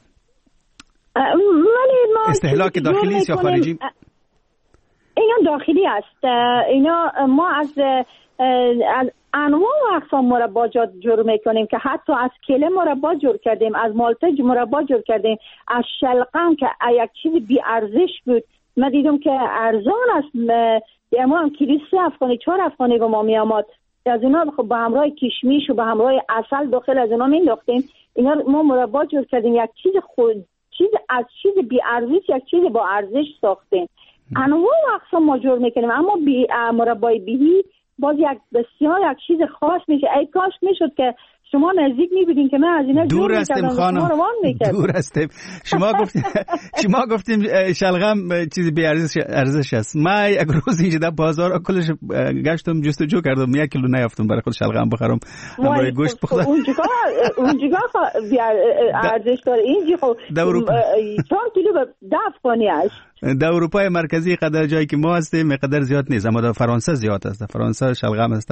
استهلاک داخلی است یا خارجی؟ اینا داخلی است. اینا ما از انواع و اقسام مربا جور میکنیم که حتی از کله مربا جور کردیم، از مالته مربا جور کردیم، از شلغم که یک چیز بی ارزش بود من دیدم که ارزان است. ما هم کیلو 3 افغانی 4 افغانی با ما می آمد. از اینا با همراه کشمیش و با همراه عسل داخل از اینا مینداختیم. اینا ما مربا جور کردیم، یک چیز از چیز بی ارزش یک چیز با ارزش ساختیم. انواع اقسام ما جور میکنیم، اما مربای بیهی باز یک بسیار یک چیز خاص میشه. ای کاش میشد که شما نزدیک میبینین که من از اینا دور هستیم خانم، دور هستیم. شما گفتیم شلغم چیزی بی ارزش است. من اگر روز اینجا در بازار کلش گشتم جستجو کردم، 1 کیلو نیافتم برای خود شلغم بخرم برای گوشت بخورم. اونجا بی ارزش داره. اینجا خب 4 کیلو به 10 افغانی است. در اروپای مرکزی قدر جایی که ما هستیم مقدار زیاد نیست، اما در فرانسه زیاد است. در فرانسه شلغم است.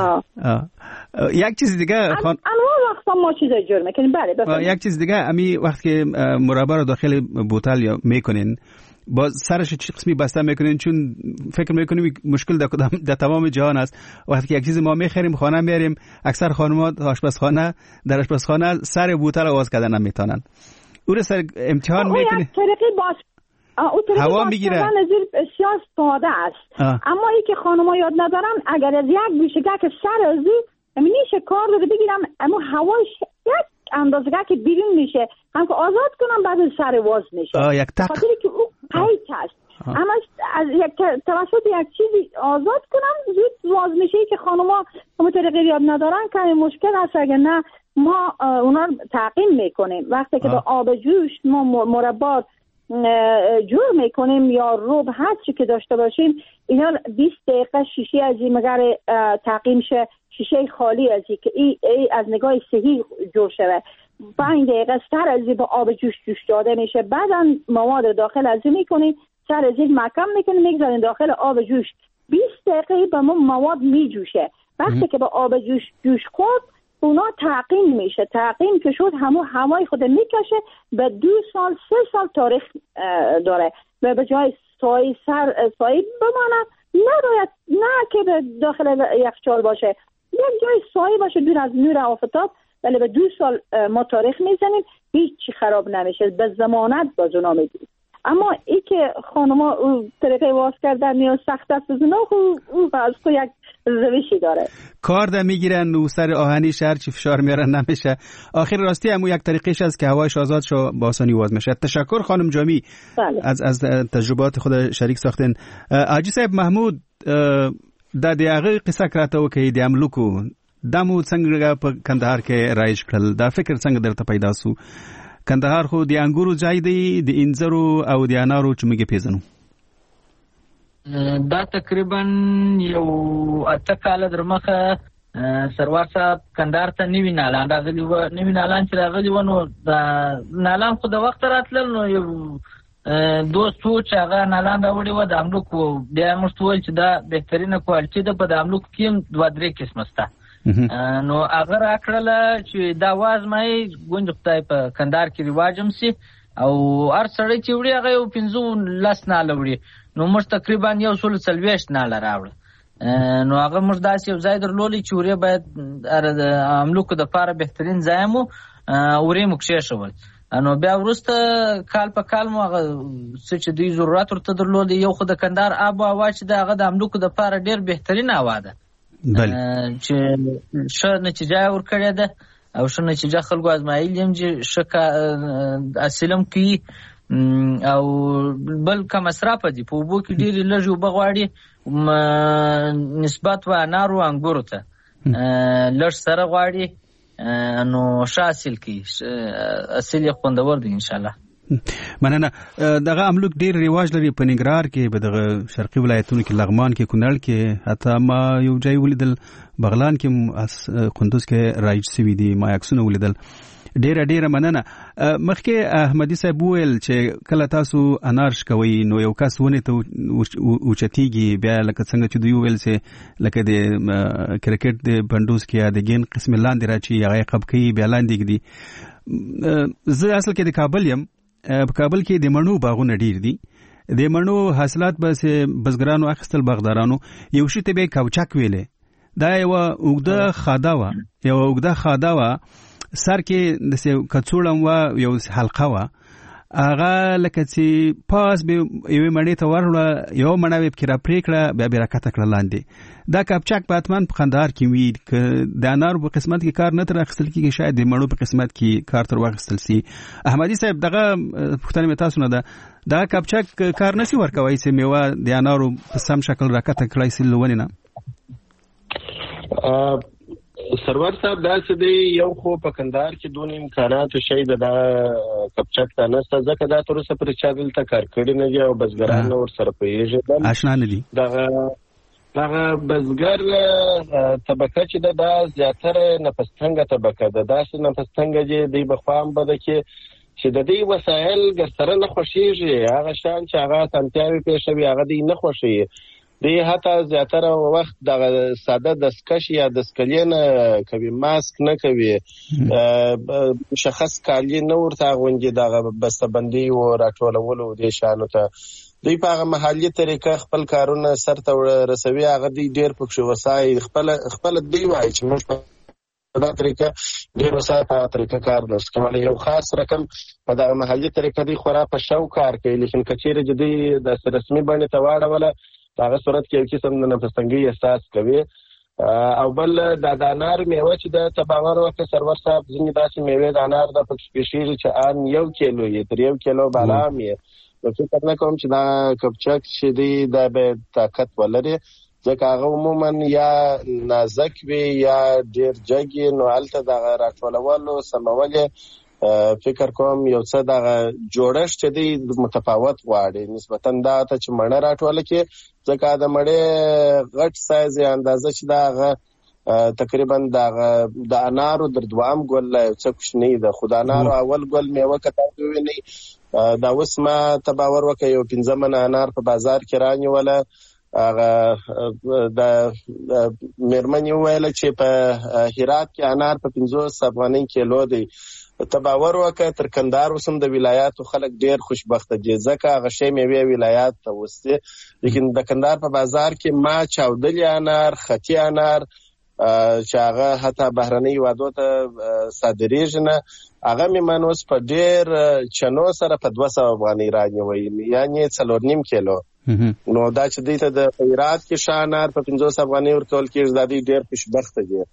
یک چیز دیگه انواع وقتا ما چیزا جور میکنیم. بله بفرمایید. یک چیز دیگه امی وقتی که مربا رو داخل بوتل یا میکنین با سرش چه قسمی بسته میکنین، چون فکر میکنیم مشکل در تمام جهان است. وقتی که یک چیز ما میخریم خانه میاریم، اکثر خانم‌ها آشپزخانه در آشپزخانه سر بوتل آواز کردن نمیتونن. او رو سر امتحان میکنین. هوا میگیره. بسیار ساده است. اما ای که خانم‌ها یاد ندارن، اگر از یک گوشه‌گک سر از میشه کار رو بگیرم، اما هواش یک اندازه که بیرون میشه، هم که آزاد کنم بعد سر واز میشه. یک تق. خاطری که او قید است. اما از یک توسط یک چیزی آزاد کنم زود واز میشه که خانم‌ها همون طریقه یاد ندارن که مشکل است. اگر نه ما اونا رو تعقیم میکنیم. وقتی که با آب جوش ما مربا جور میکنیم یا روب هر چی که داشته باشیم، اینا 20 دقیقه شیشه از این مگر تعقیم شه، شیشه خالی از این که ای از نگاه صحیح جور شده. 5 دقیقه سر از این با آب جوش داده میشه. بعدا مواد داخل از این میکنیم، سر از این محکم میکنیم، میگذاریم داخل آب جوش. 20 دقیقه با مواد میجوشه. وقتی که با آب جوش خورد اونا تعقیم میشه. تعقیم که شد همون هوای خود میکشه، به 2 سال 3 سال تاریخ داره و به جای سایه بماند. نه که به داخل یخچال باشه، یک جای سایه باشه دور از نور آفتاب، ولی به 2 سال ما تاریخ میزنیم، هیچ چی خراب نمیشه. به ضمانت باز اونا میگیم. اما ای که خانما طریقه واز کردن یا سخت است از اونا، او از تو یک روشی داره. کار ده میگیرن و سر آهنی شهر چی فشار میارن نمیشه. آخر راستی همون یک طریقش است که هوایش آزاد شو با آسانی واز میشه. تشکر خانم جامی. بله. از تجربات خود شریک ساختین. حاجی صاحب محمود د دغه قصه کراته وکي د املوکو دمو څنګه په کندهار کې رایج کړل. دا فکر څنګه درته پیدا سو؟ کندهار خو د انګورو ځای دی، د انځرو او د انارو چې موږ پیژنو. دا تقریبا یو 8 کال درمخه سروار صاحب کندهار ته نوی نالان راغلی و. نوی نالان چې راغلی و نو دا نالان خو د وخت راتلل، نو یو دوست و چې هغه نالان راوړی و د املوکو. بیا موږ وویل چې دا بهترینه کوالټي ده، په د املوکو کې هم 2-3 قسمه شته. نو هغه راکړله چې دا وازمایي ګوند خدای په کندهار کې رواج هم سي، او هر سړی چې وړي هغه یو 15 ناله وړي. نو موږ تقریبا 140 ناله راوړه. نو هغه موږ داسې یو ځای درلودی چې وړي باید د املوکو دپاره بهترین ځای مو وړي مو کښېښول. نو بیا وروسته کال په کال مو هغه څه چې دوی ضرورت ورته درلودی. یو خو د کندهار آب و هوا چې د هغه د املوکو دپاره ډېر بهترین هوا ده چې ښه نتیجه یې ورکړې ده او ښه نتیجه خلکو ازمایلي هم چې ښه حاصل هم کوي. او بل که مصرفه دي په اوبو کې ډېرې لږې اوبه غواړي نسبت و انارو انګورو ته لږ سره غواړي، نو ښه حاصل کوي. حاصل یې خوندور دی انشاءالله. مننه. دغه املوک ډیر رواج لري په ننګرهار کې، په دغه شرقي ولایتونو کې، لغمان کې، کونړ کې، حتی ما یو ځای ولیدل بغلان کې، کندوز کې رایج سوي دي، ما عکسونه ولیدل. ډیره مننه. مخکې احمدي صاحب وویل چې کله تاسو انار شکوي نو یو کس ونې ته اوچتیږي، بیا لکه څنګه چې دوی وویل چې لکه د کرکټ د بندوز کې یا د ګین قسم لاندې راچی هغه قب کوي بیا لاندې کېږي. زه اصل کې د کابل یم. په کابل کې د مڼو باغونه ډیر دي. د مڼو حاصلات به بزګرانو اخیستل، باغدارانو. یو شی ته به کوچک ویلې، دا یو اوږده خاده وه، سر کې د کڅوړم و یو حلقه وه، هغه لکه چې پاس به یو مڼې ته ورله یو مڼه به پکې را پریکړه بیا به راکته کړه لاندې. دا کپچک په اتمن په قندهار کې وي که د انار په قسمت کې کار نه تر اخیستل کېږي، شاید د مڼو په قسمت کې کار تر واخیستل سي. احمدي صاحب دغه پوښتنه مې تاسو نه ده، دا کپچک کار نشي ورکوي چې میوه د انارو په سم شکل راکته کړای سي لونی نه؟ سرور صاحب دا څه دی، یو خو په کندهار کې دون امکانات شي دا کپچک ته نشته، ځکه دا تر اوسه پر چا دلته کار کړی نه دی او بزګران ور سره پیژني آشنا نه دي. دغه بزګر طبقه چې دا زیاتره نفستنګه طبقه ده، داسې نفستنګه چې دی بخوام بده چې د دې وسایل ګسره نه خوشیږي، هغه شان چې هغه سنتیاوي پېښوي هغه دی نه خوشي دی، حتی زیاتره وخت د ساده دستکش یا دستکلین کوي، ماسک نه کوي، مشخص کالی نه ورته غونډي دغه بسته‌بندي او راټولولو دي شانو ته دوی په هغه محلي طریقه خپل کارونه سرته رسوي، هغه دی ډیر پکښ وسای خپل دی وایي چې موږ په دا طریقه ډیر وسای په طریقه کار نشو کولی. یو خاص رقم په دغه محلي طریقه دی خورا په شو کار کوي، لیکن کچېره جدي د رسمي باندې ته واړوله هغه صورت کې یو قسم د نفستنګي احساس کوي. او بل د انار میوه چې د تباور وکړ سرور صاحب ځینې داسې میوه د انار د پکې چې ان 1 کیلو یې تر 1 کیلو بالا مې نو فکر نه کوم چې دا کپچک چې دی د به طاقت ولري، ځکه هغه عموما یا نازک وي یا ډیر جګي، نو هلته د راټولولو سمولې فکر کوم یو څه د جوړښت دی متفاوت غواړي نسبتا دا ته چې مڼه راټوله کې، ځکه د مڼې غټ سایز یا اندازه چې دا تقریبا د انارو در دوام ګل یو څه کوچنی ده، خو د انارو اول ګل میوه کته ویني دا اوس ما تباور وکړ یو 15 من انار په بازار کې رانیوله، هغه د میرمنې وویل چې په هرات کې انار په 500 افغانۍ کیلو دی. تباور وکړه تر کندهار وسم د ولایاتو خلک ډیر خوشبخته دي، ځکه هغه شی میوه ولایات ته وسته، لیکن د کندهار په بازار کې ما چاودلی انار، خطي انار چې هغه حتی بهرنۍ هیوادو ته صادریږي نه، هغه مې منوس په ډیر چنو سره په 200 افغانۍ رانیوي، یعنی 4.5 کیلو. نو دا چې دی ته د هرات کې شانار په 500 افغانۍ ورکول کېږي، دا دی ډیر خوشبخته دي.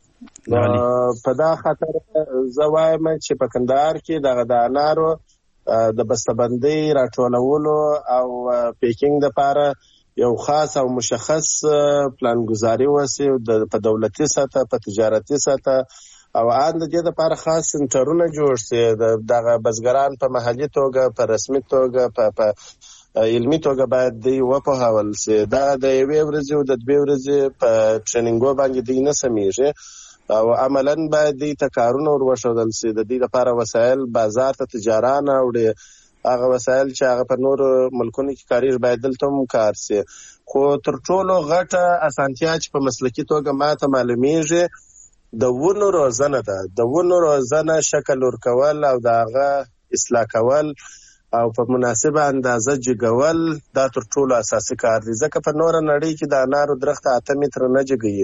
په دا خاطر زه وایم چې په کندهار کې د انارو د بسته‌بندۍ راټولولو او پیکینګ لپاره یو خاص او مشخص پلانګذاري وسی په دولتي سطح په تجارتي سطح او ان د دې لپاره خاص سنټرونه جوړ سي، دغه بزګران په محلي توګه په رسمي توګه په علمي توګه باید دی وپوهول سي. دا د یوې ورځې او د 2 ورځې په ټریننګو باندې دی نه سمېږي او عملاً باید دی ته کارونه وروښودل سي، د دې لپاره وسایل بازار ته تجاران اوړي، هغه وسایل چې هغه په نور ملکونو کې کاریږي باید دلته هم کار سي. خو تر ټولو غټه اسانتیا چې په مسلکي توګه ماته معلومیږي د ونو روزنه ده، د ونو روزنه شکل ورکول او د هغه اصلاح کول او په مناسبه اندازه جګول دا تر ټولو اساسي کار دی، ځکه په نور نړۍ کې د انارو درخت 8 متره نه جګي،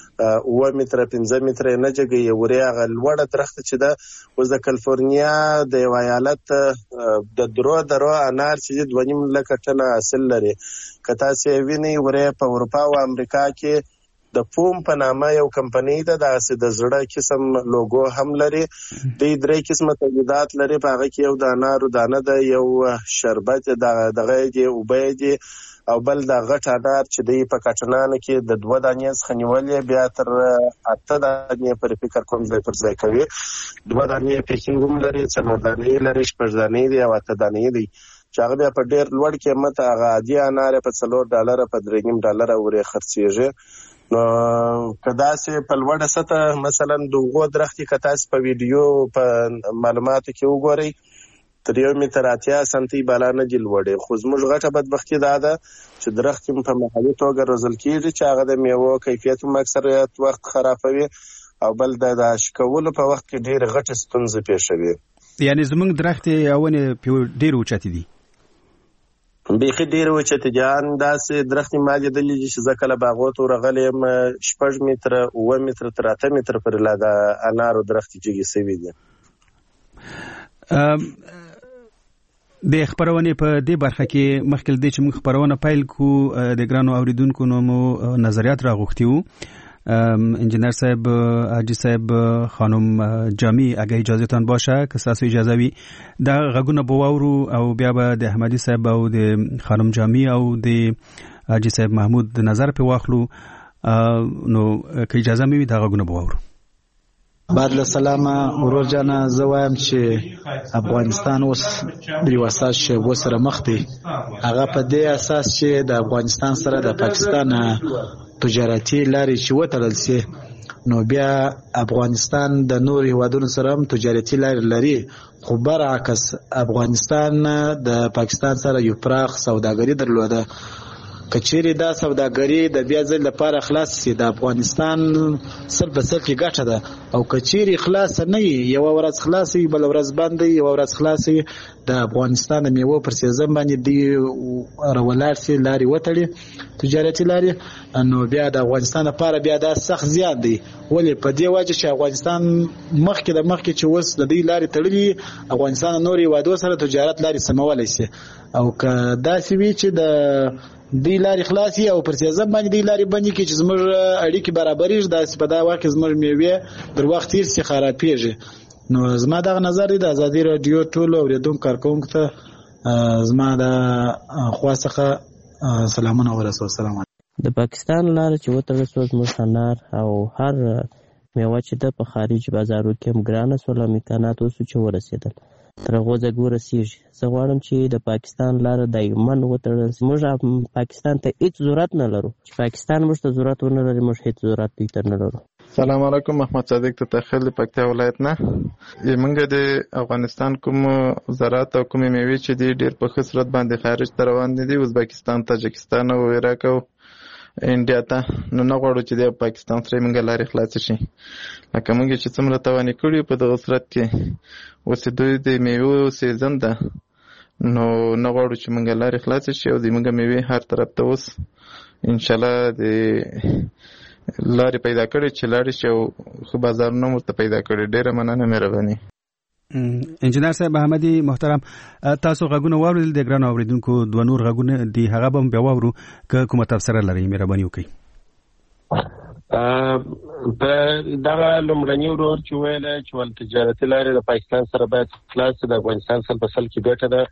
9 متره 15 متره نه جګي، وریا غ لوړه درخت چې ده اوس د کالیفورنیا د ایالت د درو انار چې 2.5 لکه ټنه حاصل لري. که تاسو وینئ وریا په اروپا او امریکا کې د پوم په نامه یو کمپنی ده، د زړه قسم لوګو هم لري، د 3 قسمه تولیدات لري، په هغه کې یو د انارو دانه ده، یو شربت دغه دی اوبه دي، او بل د غټ انار چې دی په کټنانو کې د 2 دانې څخه نیولې بیا تر 8 دانې پر فکر کوم ځای پر ځای کوي، 2 دانې پیکینګ هم لري، 4 دانې لري، 6 دانې دي او 8 دانې دي چې هغه بیا په ډیر لوړ قیمت هغه عادي انار په $4 په $3.5 ورې خرڅیږي. نو کدا سه په لوړه سطح مثلا دغه درخت کې کتاس په ویډیو په معلوماتو کې وګورئ تر 1 متر 80 سانتي بالا نه جل وړي، خو زموږ غټه بدبختی دا ده چې درخت په محلي توګه روزل کیږي چې هغه د میوه کیفیت هم اکثریت وخت خرابوي او بل د شکولو په وخت کې ډیر غټه ستونزې پیښوي. یعنی زموږ درخت یوونه ډیر اوچت دي، بیخي ډیر اوچت دي، انداسې درخت مالي دلی چې زکه باغو تو رغلم 6 متر 9 متر تر 8 متر پر لا د انارو درخت جګي سوي دي. د خبرونه په دې برخه کې مخکې د چې موږ خبرونه پیل کو د ګرانو اوریدونکو نو نظریات راغوښتي وو انجینر صاحب حاجی صاحب خانم جامی اگه اجازهتان باشه که تاسو اجازه وي دا غږونه بواورو او بیا به د احمدی صاحب او د خانم جامی او د حاجی صاحب محمود د نظر په واخلو نو که اجازه مې وي دا غږونه بواورو. بعد له سلامه ورور جانا زه وایم چې افغانستان اوس د یو اساس چې وسره مخ دی هغه په دې اساس چې د افغانستان سره د پاکستان تجارتي لارې چې وتړل سي نو بیا افغانستان د نور هیوادونو سره هم تجارتي لارې لري خو برعکس افغانستان د پاکستان سره یو پراخ سوداګري درلوده کچېری دا سوداګري د بیا ځل لپاره خلاص سي د افغانستان سر په سر کې ګټه ده او کچېری خلاص نه یو ورځ خلاصي بل ورځ باندې یو ورځ خلاصي د افغانستان میوه پر سیزن باندې دی رولار سي لاري وټړي تجارتي لاري نو بیا د افغانستان لپاره بیا دا سخت زیات دی ولې په دې وجه چې افغانستان مخکې چې وس د دې لاري تړلي افغانستان نوري وادو سره تجارت لاري سمولای سي او که دا سی وی چې د دی لاري خلاصي او پر سیزن باندې دی لاري باندې کې چې زموږ اړیکې برابرېږي دا په دا واقع زموږ میوه در وخت تیر سي خرابېږي نو زما دا نظر دی د ازادي رادیو ټول اوریدونکو کارکونکو ته زما دا خواسخه سلامونه ورسول. سلام. د پاکستان لار چې وتړل شو زموږ انار او هر میوه چې د په خارج بازارو کې هم ګرانه سول امکانات اوس چې ورسېدل تر غوځه ګورسیږي زه غواړم چې د پاکستان لار دایمن وتړل شي موږ پاکستان ته هیڅ ضرورت نه لرو چې پاکستان موږ ته ضرورت ونه لري موږ هیڅ ضرورت نه لرو. سلام علیکم محمد صادق ته تخیل پکتیا ولایت نه یمنګ د افغانستان کوم زراعت او کوم میوه چې ډیر په خسرت باندې خارج ته روان دي ازبکستان تاجکستان او عراق او انډیا ته نو نه غواړو چې د پاکستان سره موږ لارې خلاص شي لکه موږ چې څومره توانې کړی په دغه صورت کې اوس دوی د میوه سیزن ده نو نه غواړو چې موږ لارې خلاص شي او د موږ میوه هر طرف ته اوس ان شاء الله د لارې پیدا کړي چې لارې شي او خو بازارونه مو ته پیدا کړي ډیره مننه مهرباني. انجینر صاحب احمدی محترم تاسو غږونه واورل د ګران اوریدونکو دوه نور غږونه دی هغه به بیا واورو که کومه تفسیر لري مهرباني وکړئ. په دا لومړنی ورور چې ویل چې ول تجارتي لارې د پاکستان سره باید خلاص د افغانستان سره په سل کې ګټه ده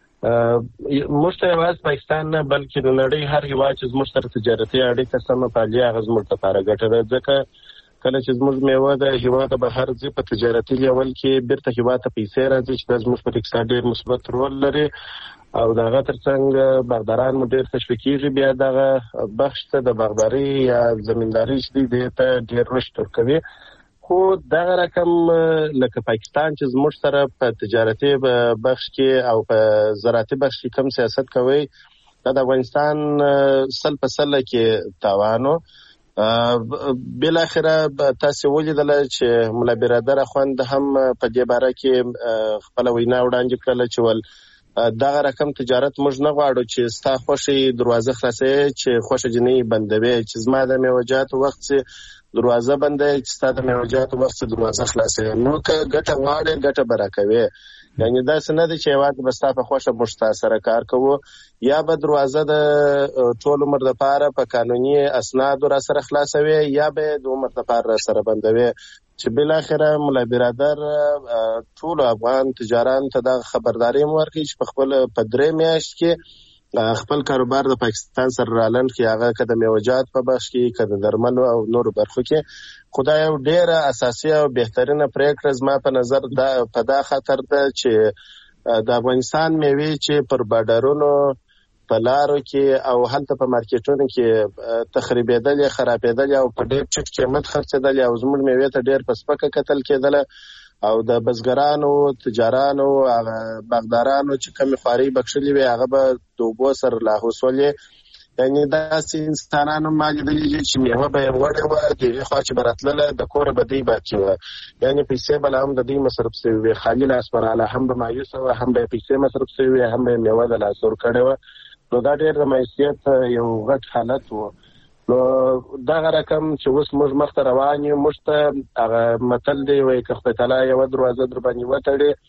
موږ ته یوازې پاکستان نه بلکې د نړۍ هر هیواد چې موږ سره تجارتي اړیکه سمه پالي هغه زموږ لپاره ګټه ده ځکه کله چې زموږ میوه د هیواد بهر ځي په تجارتي لیول کې بیرته هیواد ته پیسې راځي چې زموږ په اقتصاد ډېر مثبت رول لري او دغه ترڅنګ باغداران مو ډېر تشویقېږي بیا دغه بخش ته د باغداري یا زمینداري چې دی ته ډېر رشد ورکوي خو دغه رقم لکه پاکستان چې زموږ سره په تجارتي بخش کې او په زراعتي بخش کې کم سیاست کوي دا د افغانستان سل په سل کې تاوانو بل اخره تاسو ولیدل چې مولا برادر خوند هم په دې باره کې خپل وینا وړاندې کړل چې ول دغه رقم تجارت موږ نه غواړو چې ستا خوشي دروازه خلاصې چې خوشي جنې بندوي چې زما د میوجات وخت دروازه بندې چې ستا د میوجات وخت دروازه خلاصې نو که ګټه واړې ګټه برکوي یعنی دا څه نه دي چې واټ بستا په خوشي مشتا سره کار کوو یا به دروازه د ټول عمر د پاره په قانوني اسناد را سره خلاصوي یا به د عمر د پاره سره بندوي چې بل اخره مولا برادر ټول افغان تجاران ته د خبرداري ورکړي چې په خپل پدری میاشت کې خپل کاروبار د پاکستان سره رالند کې هغه کده میوجات په بخش کې کده درملو او نور برخو کې خدای یو ډیره اساسي او بهترینه پریکړه زما په نظر دا په دا خطر ده چې د افغانستان میوه چې پر بارډرونو په لارو کې او هلته په مارکیټونو کې تخریبېدل خرابېدل او په ډېر ټیټ قیمت خرڅېدل او زموږ میوه ته ډېر په سپکه کتل کېدل او د بزګرانو تجارانو باغدارانو چې کمی خواري بخښلې وي هغه به د اوبو سره لاهوسولې یعنی داسې انسانانو مالي دلیږي چې میوه به یې وړې وه دغې خوا چې به راتلله د کوره به دی باقي وه یعنی پیسې به لا هم د دوی مصرف شوي وې خالي لاس به راله هم به مایوسه وه هم به یې پیسې مصرف شوي وې هم به یې میوه د لاس ور کړې وه نو دا ډېر د مایوسیت یو غټ حالت و نو دغه رقم چې اوس موږ مخته روان یو موږ ته هغه متل دی وایي که خدای تعالی یوه دروازه در باندې وتړي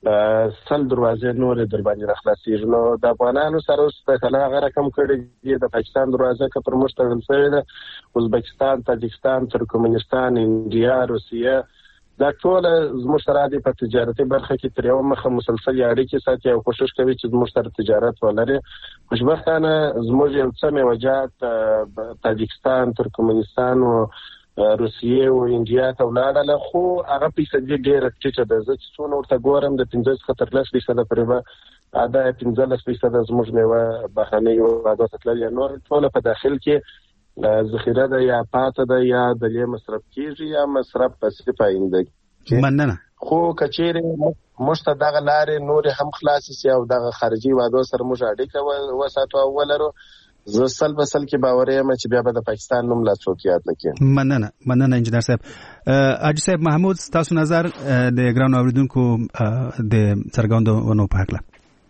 سل دروازې نور در باندې راخلاصېږي. نو د افغانانو سره اوس فیصله هغه رقم کړې دي د پاکستان دروازه که پر موږ تړل شوې ده. ازبکستان، تاجکستان، ترکمنستان، انډیا، روسیه دا ټول زموږ سره دي په تجارتي برخه کې تر یو مخه مسلسل اړیکې ساتي او کوشش کوي چې زموږ سره تجارت ولري. خوشبختانه زموږ یو څه میوجات تاجکستان، ترکمنستان او روسیه او انډیا ته ولاړل، خو هغه پیسې ډېره ټیټه ده. زه چې څونه ورته ګورم د 15-13% پورې به دا 15% زموږ میوه بهرنۍ هېوادو ته تللې، نور ټوله په داخل کې ذخیره ده یا پاته ده یا د لې مصرف کېږي یا مصرف پسې پاینده. مننه. خو کچېرې موږ ته دغه لارې نورې هم خلاصې سي او دغه خارجي هېوادو سره موږ اړیکه وساتو او ولرو، زه سل په سل کې باور یم چې بیا به د پاکستان نوم لا څوک یاد نه کړي. مننه انجینر صاحب. حاجي صاحب محمود، تاسو نظر د ګران اوریدونکو د څرګندونو په حق له.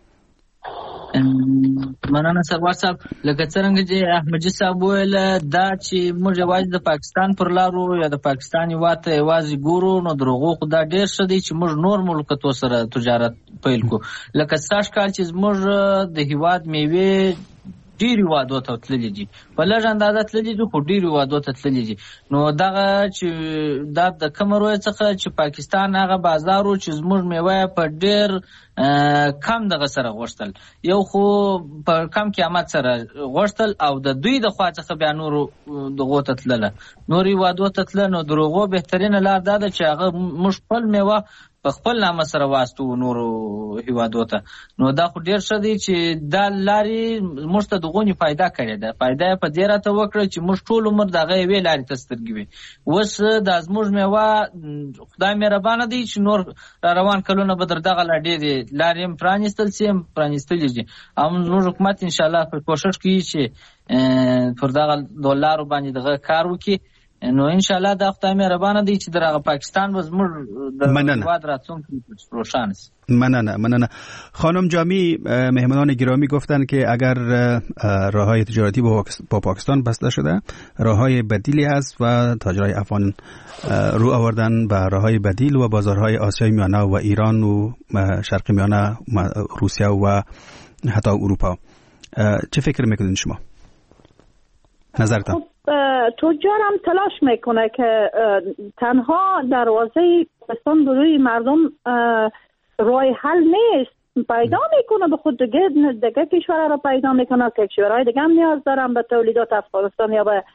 مننه سروار صاحب. لکه څنګه چې احمدجي صاحب ویل دا چې موږ یوازې د پاکستان پر لارو یا د پاکستان هېواد ته یوازې ګورو، نو دروغو خو دا ډېر ښه دی چې موږ نور ملکتو سره تجارت پیل کړو. لکه سږ کال چې زموږ د هېواد میوې ډېرې هېوادو ته تللي دي، په لږ اندازه تللي دي خو ډېرې هېوادو ته تللي دي. نو دغه چې دا د کومه رویه څخه چې پاکستان هغه بازار و چې زموږ میوه په ډېر کم دغه سره غوښتل، یو خو په کم قیمت سره غوښتل او د دوی د خوا څخه بیا نورو دغو ته تلله، نورو هېوادو ته تلله. نو د هغو بهترینه لار دا ده چې هغه موږ خپل میوه په خپل نامه سره واستو نورو هېوادو ته. نو دا خو ډېر ښه دی چې دا لارې موږ ته دغونې فایده کړې ده. فایده یې په دې راته وکړه چې موږ ټول عمر د هغه یوې لارې ته سترګې وي. اوس دا زموږ میوه خدای مهربانه دی چې نور را روان کلونه به در دغه لا ډېرې لارې هم پرانیستل سي، هم پرانیستلې دي. او زموږ حکومت انشاءالله په کوشش کوي چې پر دغه لارو باندې دغه کار وکړي. نو انشاءالله دا خدای مهربانه دی چې در هغه پاکستان به زموږ د هېواد راتلونکی روشن شي. مننه. خانم جامی، مهمانان گرامی گفتند که اگر راههای تجارتی با پاکستان بسته شده، راههای بدیلی هست و تاجرای افغان رو آوردن به راههای بدیل و بازارهای آسیای میانه و ایران و شرق میانه، روسیه و حتی اروپا. چه فکر میکنید شما؟ نظرتان؟ تجار هم تلاش میکنه که تنها دروازه پاکستان بروی مردم راه حل نیست، پیدا میکنه به خود دیگه کشورها رو پیدا میکنه که کشورهای دیگه هم نیاز دارن به تولیدات افغانستان یا به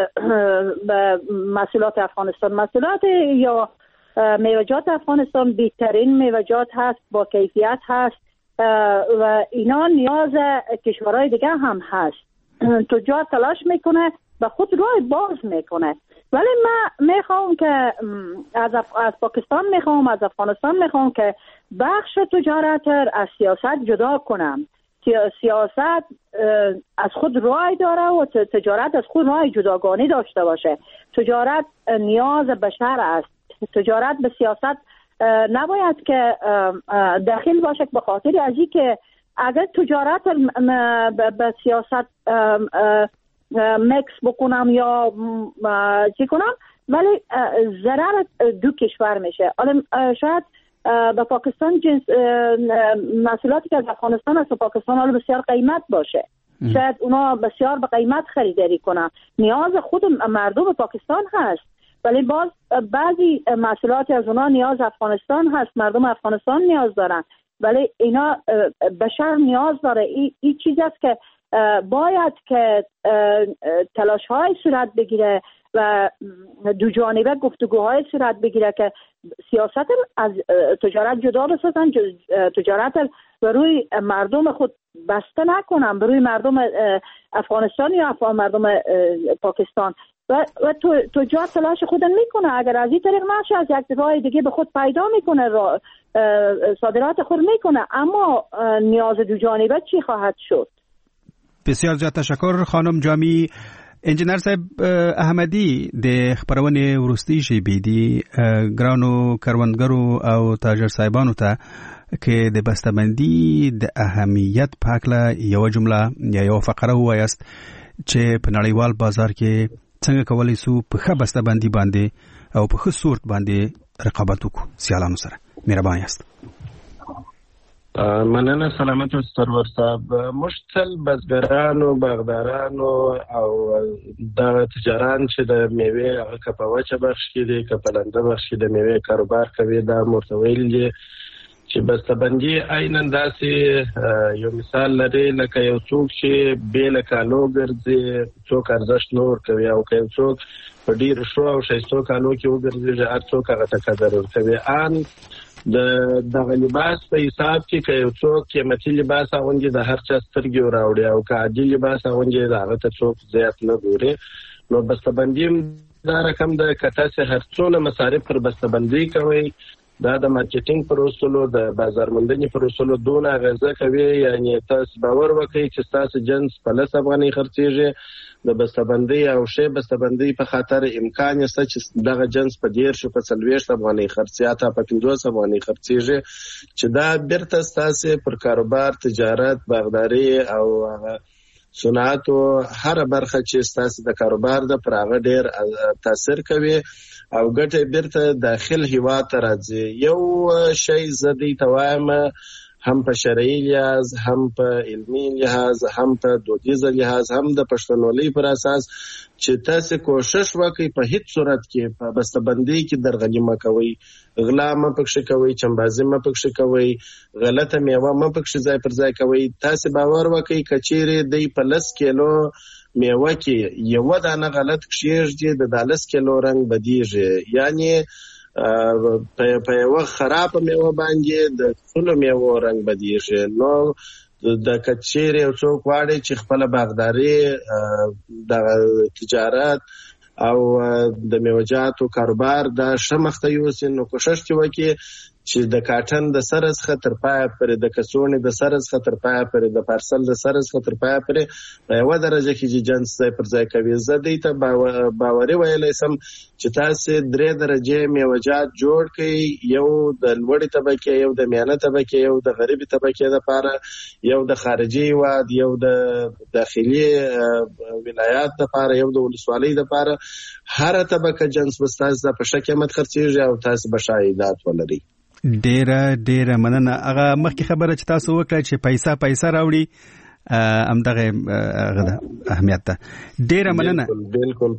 محصولات افغانستان. محصولات یا میوه‌جات افغانستان بهترین میوه‌جات هست، با کیفیت هست و اینا نیاز کشورهای دیگه هم هست. تجار تلاش میکنه به خود راه باز میکنه، ولی من میخوام که از پاکستان میخوام، از افغانستان میخوام که بخش تجارت از سیاست جدا کنم. سیاست از خود راه داره و تجارت از خود راه جداگانه داشته باشه. تجارت نیاز بشر است. تجارت به سیاست نباید که داخل باشه، به خاطر از این که اگر تجارت به سیاست مکس بکنم یا چی کنم، ولی ضرر دو کشور میشه. شاید به پاکستان محصولاتی که از افغانستان است و پاکستان حالا بسیار قیمت باشه، شاید اونا بسیار به قیمت خریداری کنن، نیاز خود مردم پاکستان هست، ولی باز بعضی محصولات از اونا نیاز افغانستان هست، مردم افغانستان نیاز دارن، ولی اینا بشر نیاز داره. این چیز است که باید که تلاش های صورت بگیره و دو جانبه گفتگوهای صورت بگیره که سیاست از تجارت جدا بسازن، تجارت به روی مردم خود بسته نکنن، به روی مردم افغانستان یا مردم پاکستان. و تجار تلاش خود میکنه، اگر از این طریق نشه از یک راه دیگه به خود پیدا میکنه، صادرات خود میکنه، اما نیاز دو جانبه چی خواهد شد؟ بسیار زیاد تشکر خانم جامی. انجینر صاحب احمدی د خبرونه ورستی شي بيدي ګرانو کروندګرو او تاجر صاحبانو ته کې د بسته‌بندي د اهمیت په اړه یو جمله یا یو فقره وایست چې په نړیوال بازار کې څنګه کولای شو په ښه بسته‌بندي باندې او په ښه صورت باندې رقابت وکړو سیالانو سره. مهربان یاست. مننه سلامت سرور صاحب. مشتل بزګرانو باغدارانو او د تجاران چې د میوې هغه کپاوچه بخش کې دي کپلنده بخش کې د میوې کاروبار کوي دا مرتویل دي چې بسته‌بندي عیناً داسې یو مثال لري لکه یو څوک چې بې له کالو ګرځي څوک ارزښت نور کوي او که یو څوک په ډېرو ښو او ښایستو کالو کې وګرځېږي هر څوک هغه ته قدر ورکوي. ان دغه لباس په حساب کې که یو څوک قیمتي لباس اغوندي د هر چا سترګې وراوړي او که عادي لباس اغوندي د هغه ته څوک زیات نه ګوري. نو بسته‌بندي دا رقم ده که تاسې هر څونه مصارف پر بسته‌بندي کوئ دا د مارکیټینګ پر اصولو د بازار موندنې پر اصولو دونه اغیزه کوي. یعنی تاسو باور وکړئ چې تاسو جنس په 10 افغانۍ خرڅیږي د بسته‌بندۍ او شی بسته‌بندۍ په خاطر امکان شته چې دغه جنس په 10 په 40 افغانۍ خرڅیاته په 50 افغانۍ خرڅیږي چې دا بیرته تاسو پر کاروبار تجارت باغداري او صنعت او هر برخه چې تاسو د کاروبار د پراغه ډیر تاثیر کوي او ګټه بیرته داخل هیواد ته راځي. یو شی زدي توایم هم په شرعي لحاظ هم په علمي لحاظ هم په دودیز لحاظ هم د پښتونولۍ پر اساس چې تاسو کوشش وکړئ په هیڅ صورت کې په بسته‌بندۍ کې درغلي مه کوئ، غلا مه پکښې کوئ، چمبازي مه پکښې کوئ، غلطه میوه مه پکښې ځای پر ځای کوئ. تاسو باور وکړئ که چیرې دی په 10 کیلو میوه کې یو دانه غلط کښېږدي د 10 کیلو رنګ بدیږي. یعنی په یو خراب میوه باندې د ټول میوه رنګ بدیږي. نو د کچېره یو څوک واړي چې خپل باغداري د تجارت او د میوه‌جاتو کاروبار د شمخته یوسي نو کوشش وکړي چې د کاټن د سرز خطر پای پر د کسونې د سرز خطر پای پر د پارسل د سرز خطر پای پر یو درجه کې جنس پر ځای کوي. زدي ته باوري ویلې سم چې تاسو 3 درجه میوه‌جات جوړ کړئ، یو د لوړې طبقه، یو د میانه طبقه، یو د غریبي طبقه لپاره، یو د خارجي هیواد، یو د داخلي ولایات لپاره، یو د ولسوالۍ لپاره. هر طبقه جنس وستاسو په شکه مت خرڅیږي او تاسو بشایدات ولري. ډیره مننه. هغه مخکې خبره چې تاسو وکړه چې پیسې راوړي همدغه غدا اهمیت ده. ډیره مننه. بالکل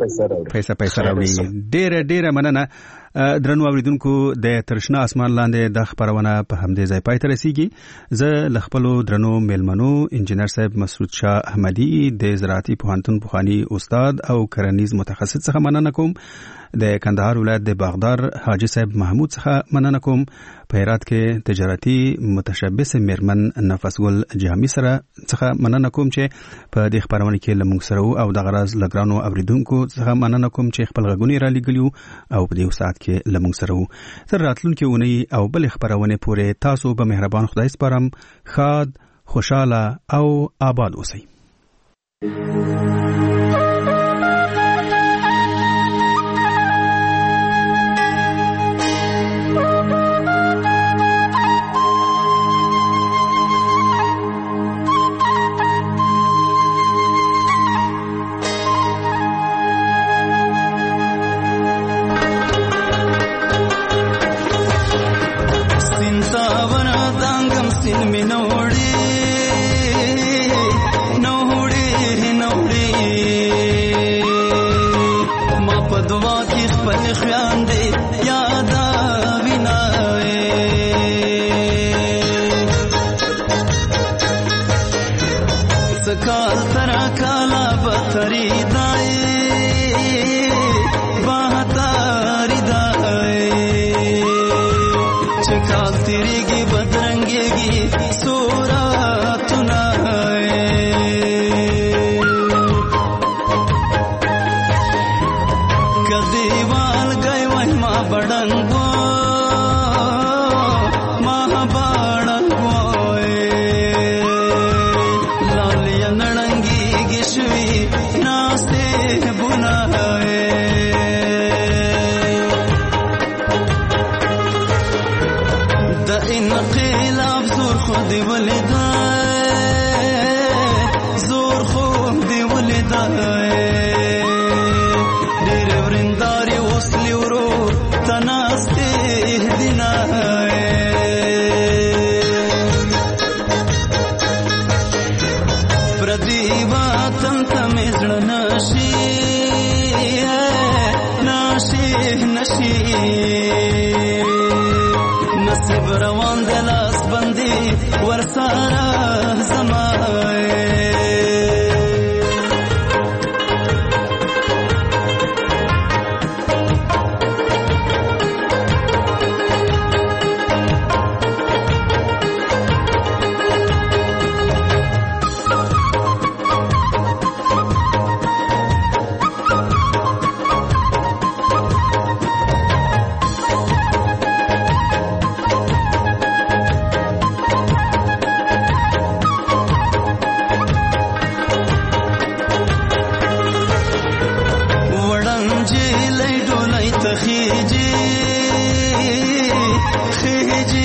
پیسې راوړي. ډیره مننه. درنو اوریدونکو د ترشنا اسمان لاندې د خبرونه په همدې ځای پای ته رسیږي. زه لخپلو درنو میلمنو انجنیر صاحب مسعود شاه احمدی د زراعتي پوهنتون پوخانی استاد او کرنیز متخصص څخه مننه کوم. د کندهار ولایت د باغدار حاجی صاحب محمود څخه مننه کوم. په هرات کې تجارتي متشبث میرمن نفس ګل جهمي سره څخه مننه کوم چې په دې خبرونه کې لمونږ سره او د غراز لګرانو اوریدونکو څخه مننه کوم چې خپل غږونه را لګلیو او په دې ساعت کې لمونږ سره وو. تر راتلونکي اونۍ او بل خبرونه پورې تاسو به مهربان خدای سپارم. ښاد، خوشاله او آباد اوسئ. تناسته دینه زړه نشي نصیب روان د لاس بندي ورسره زمای خيجي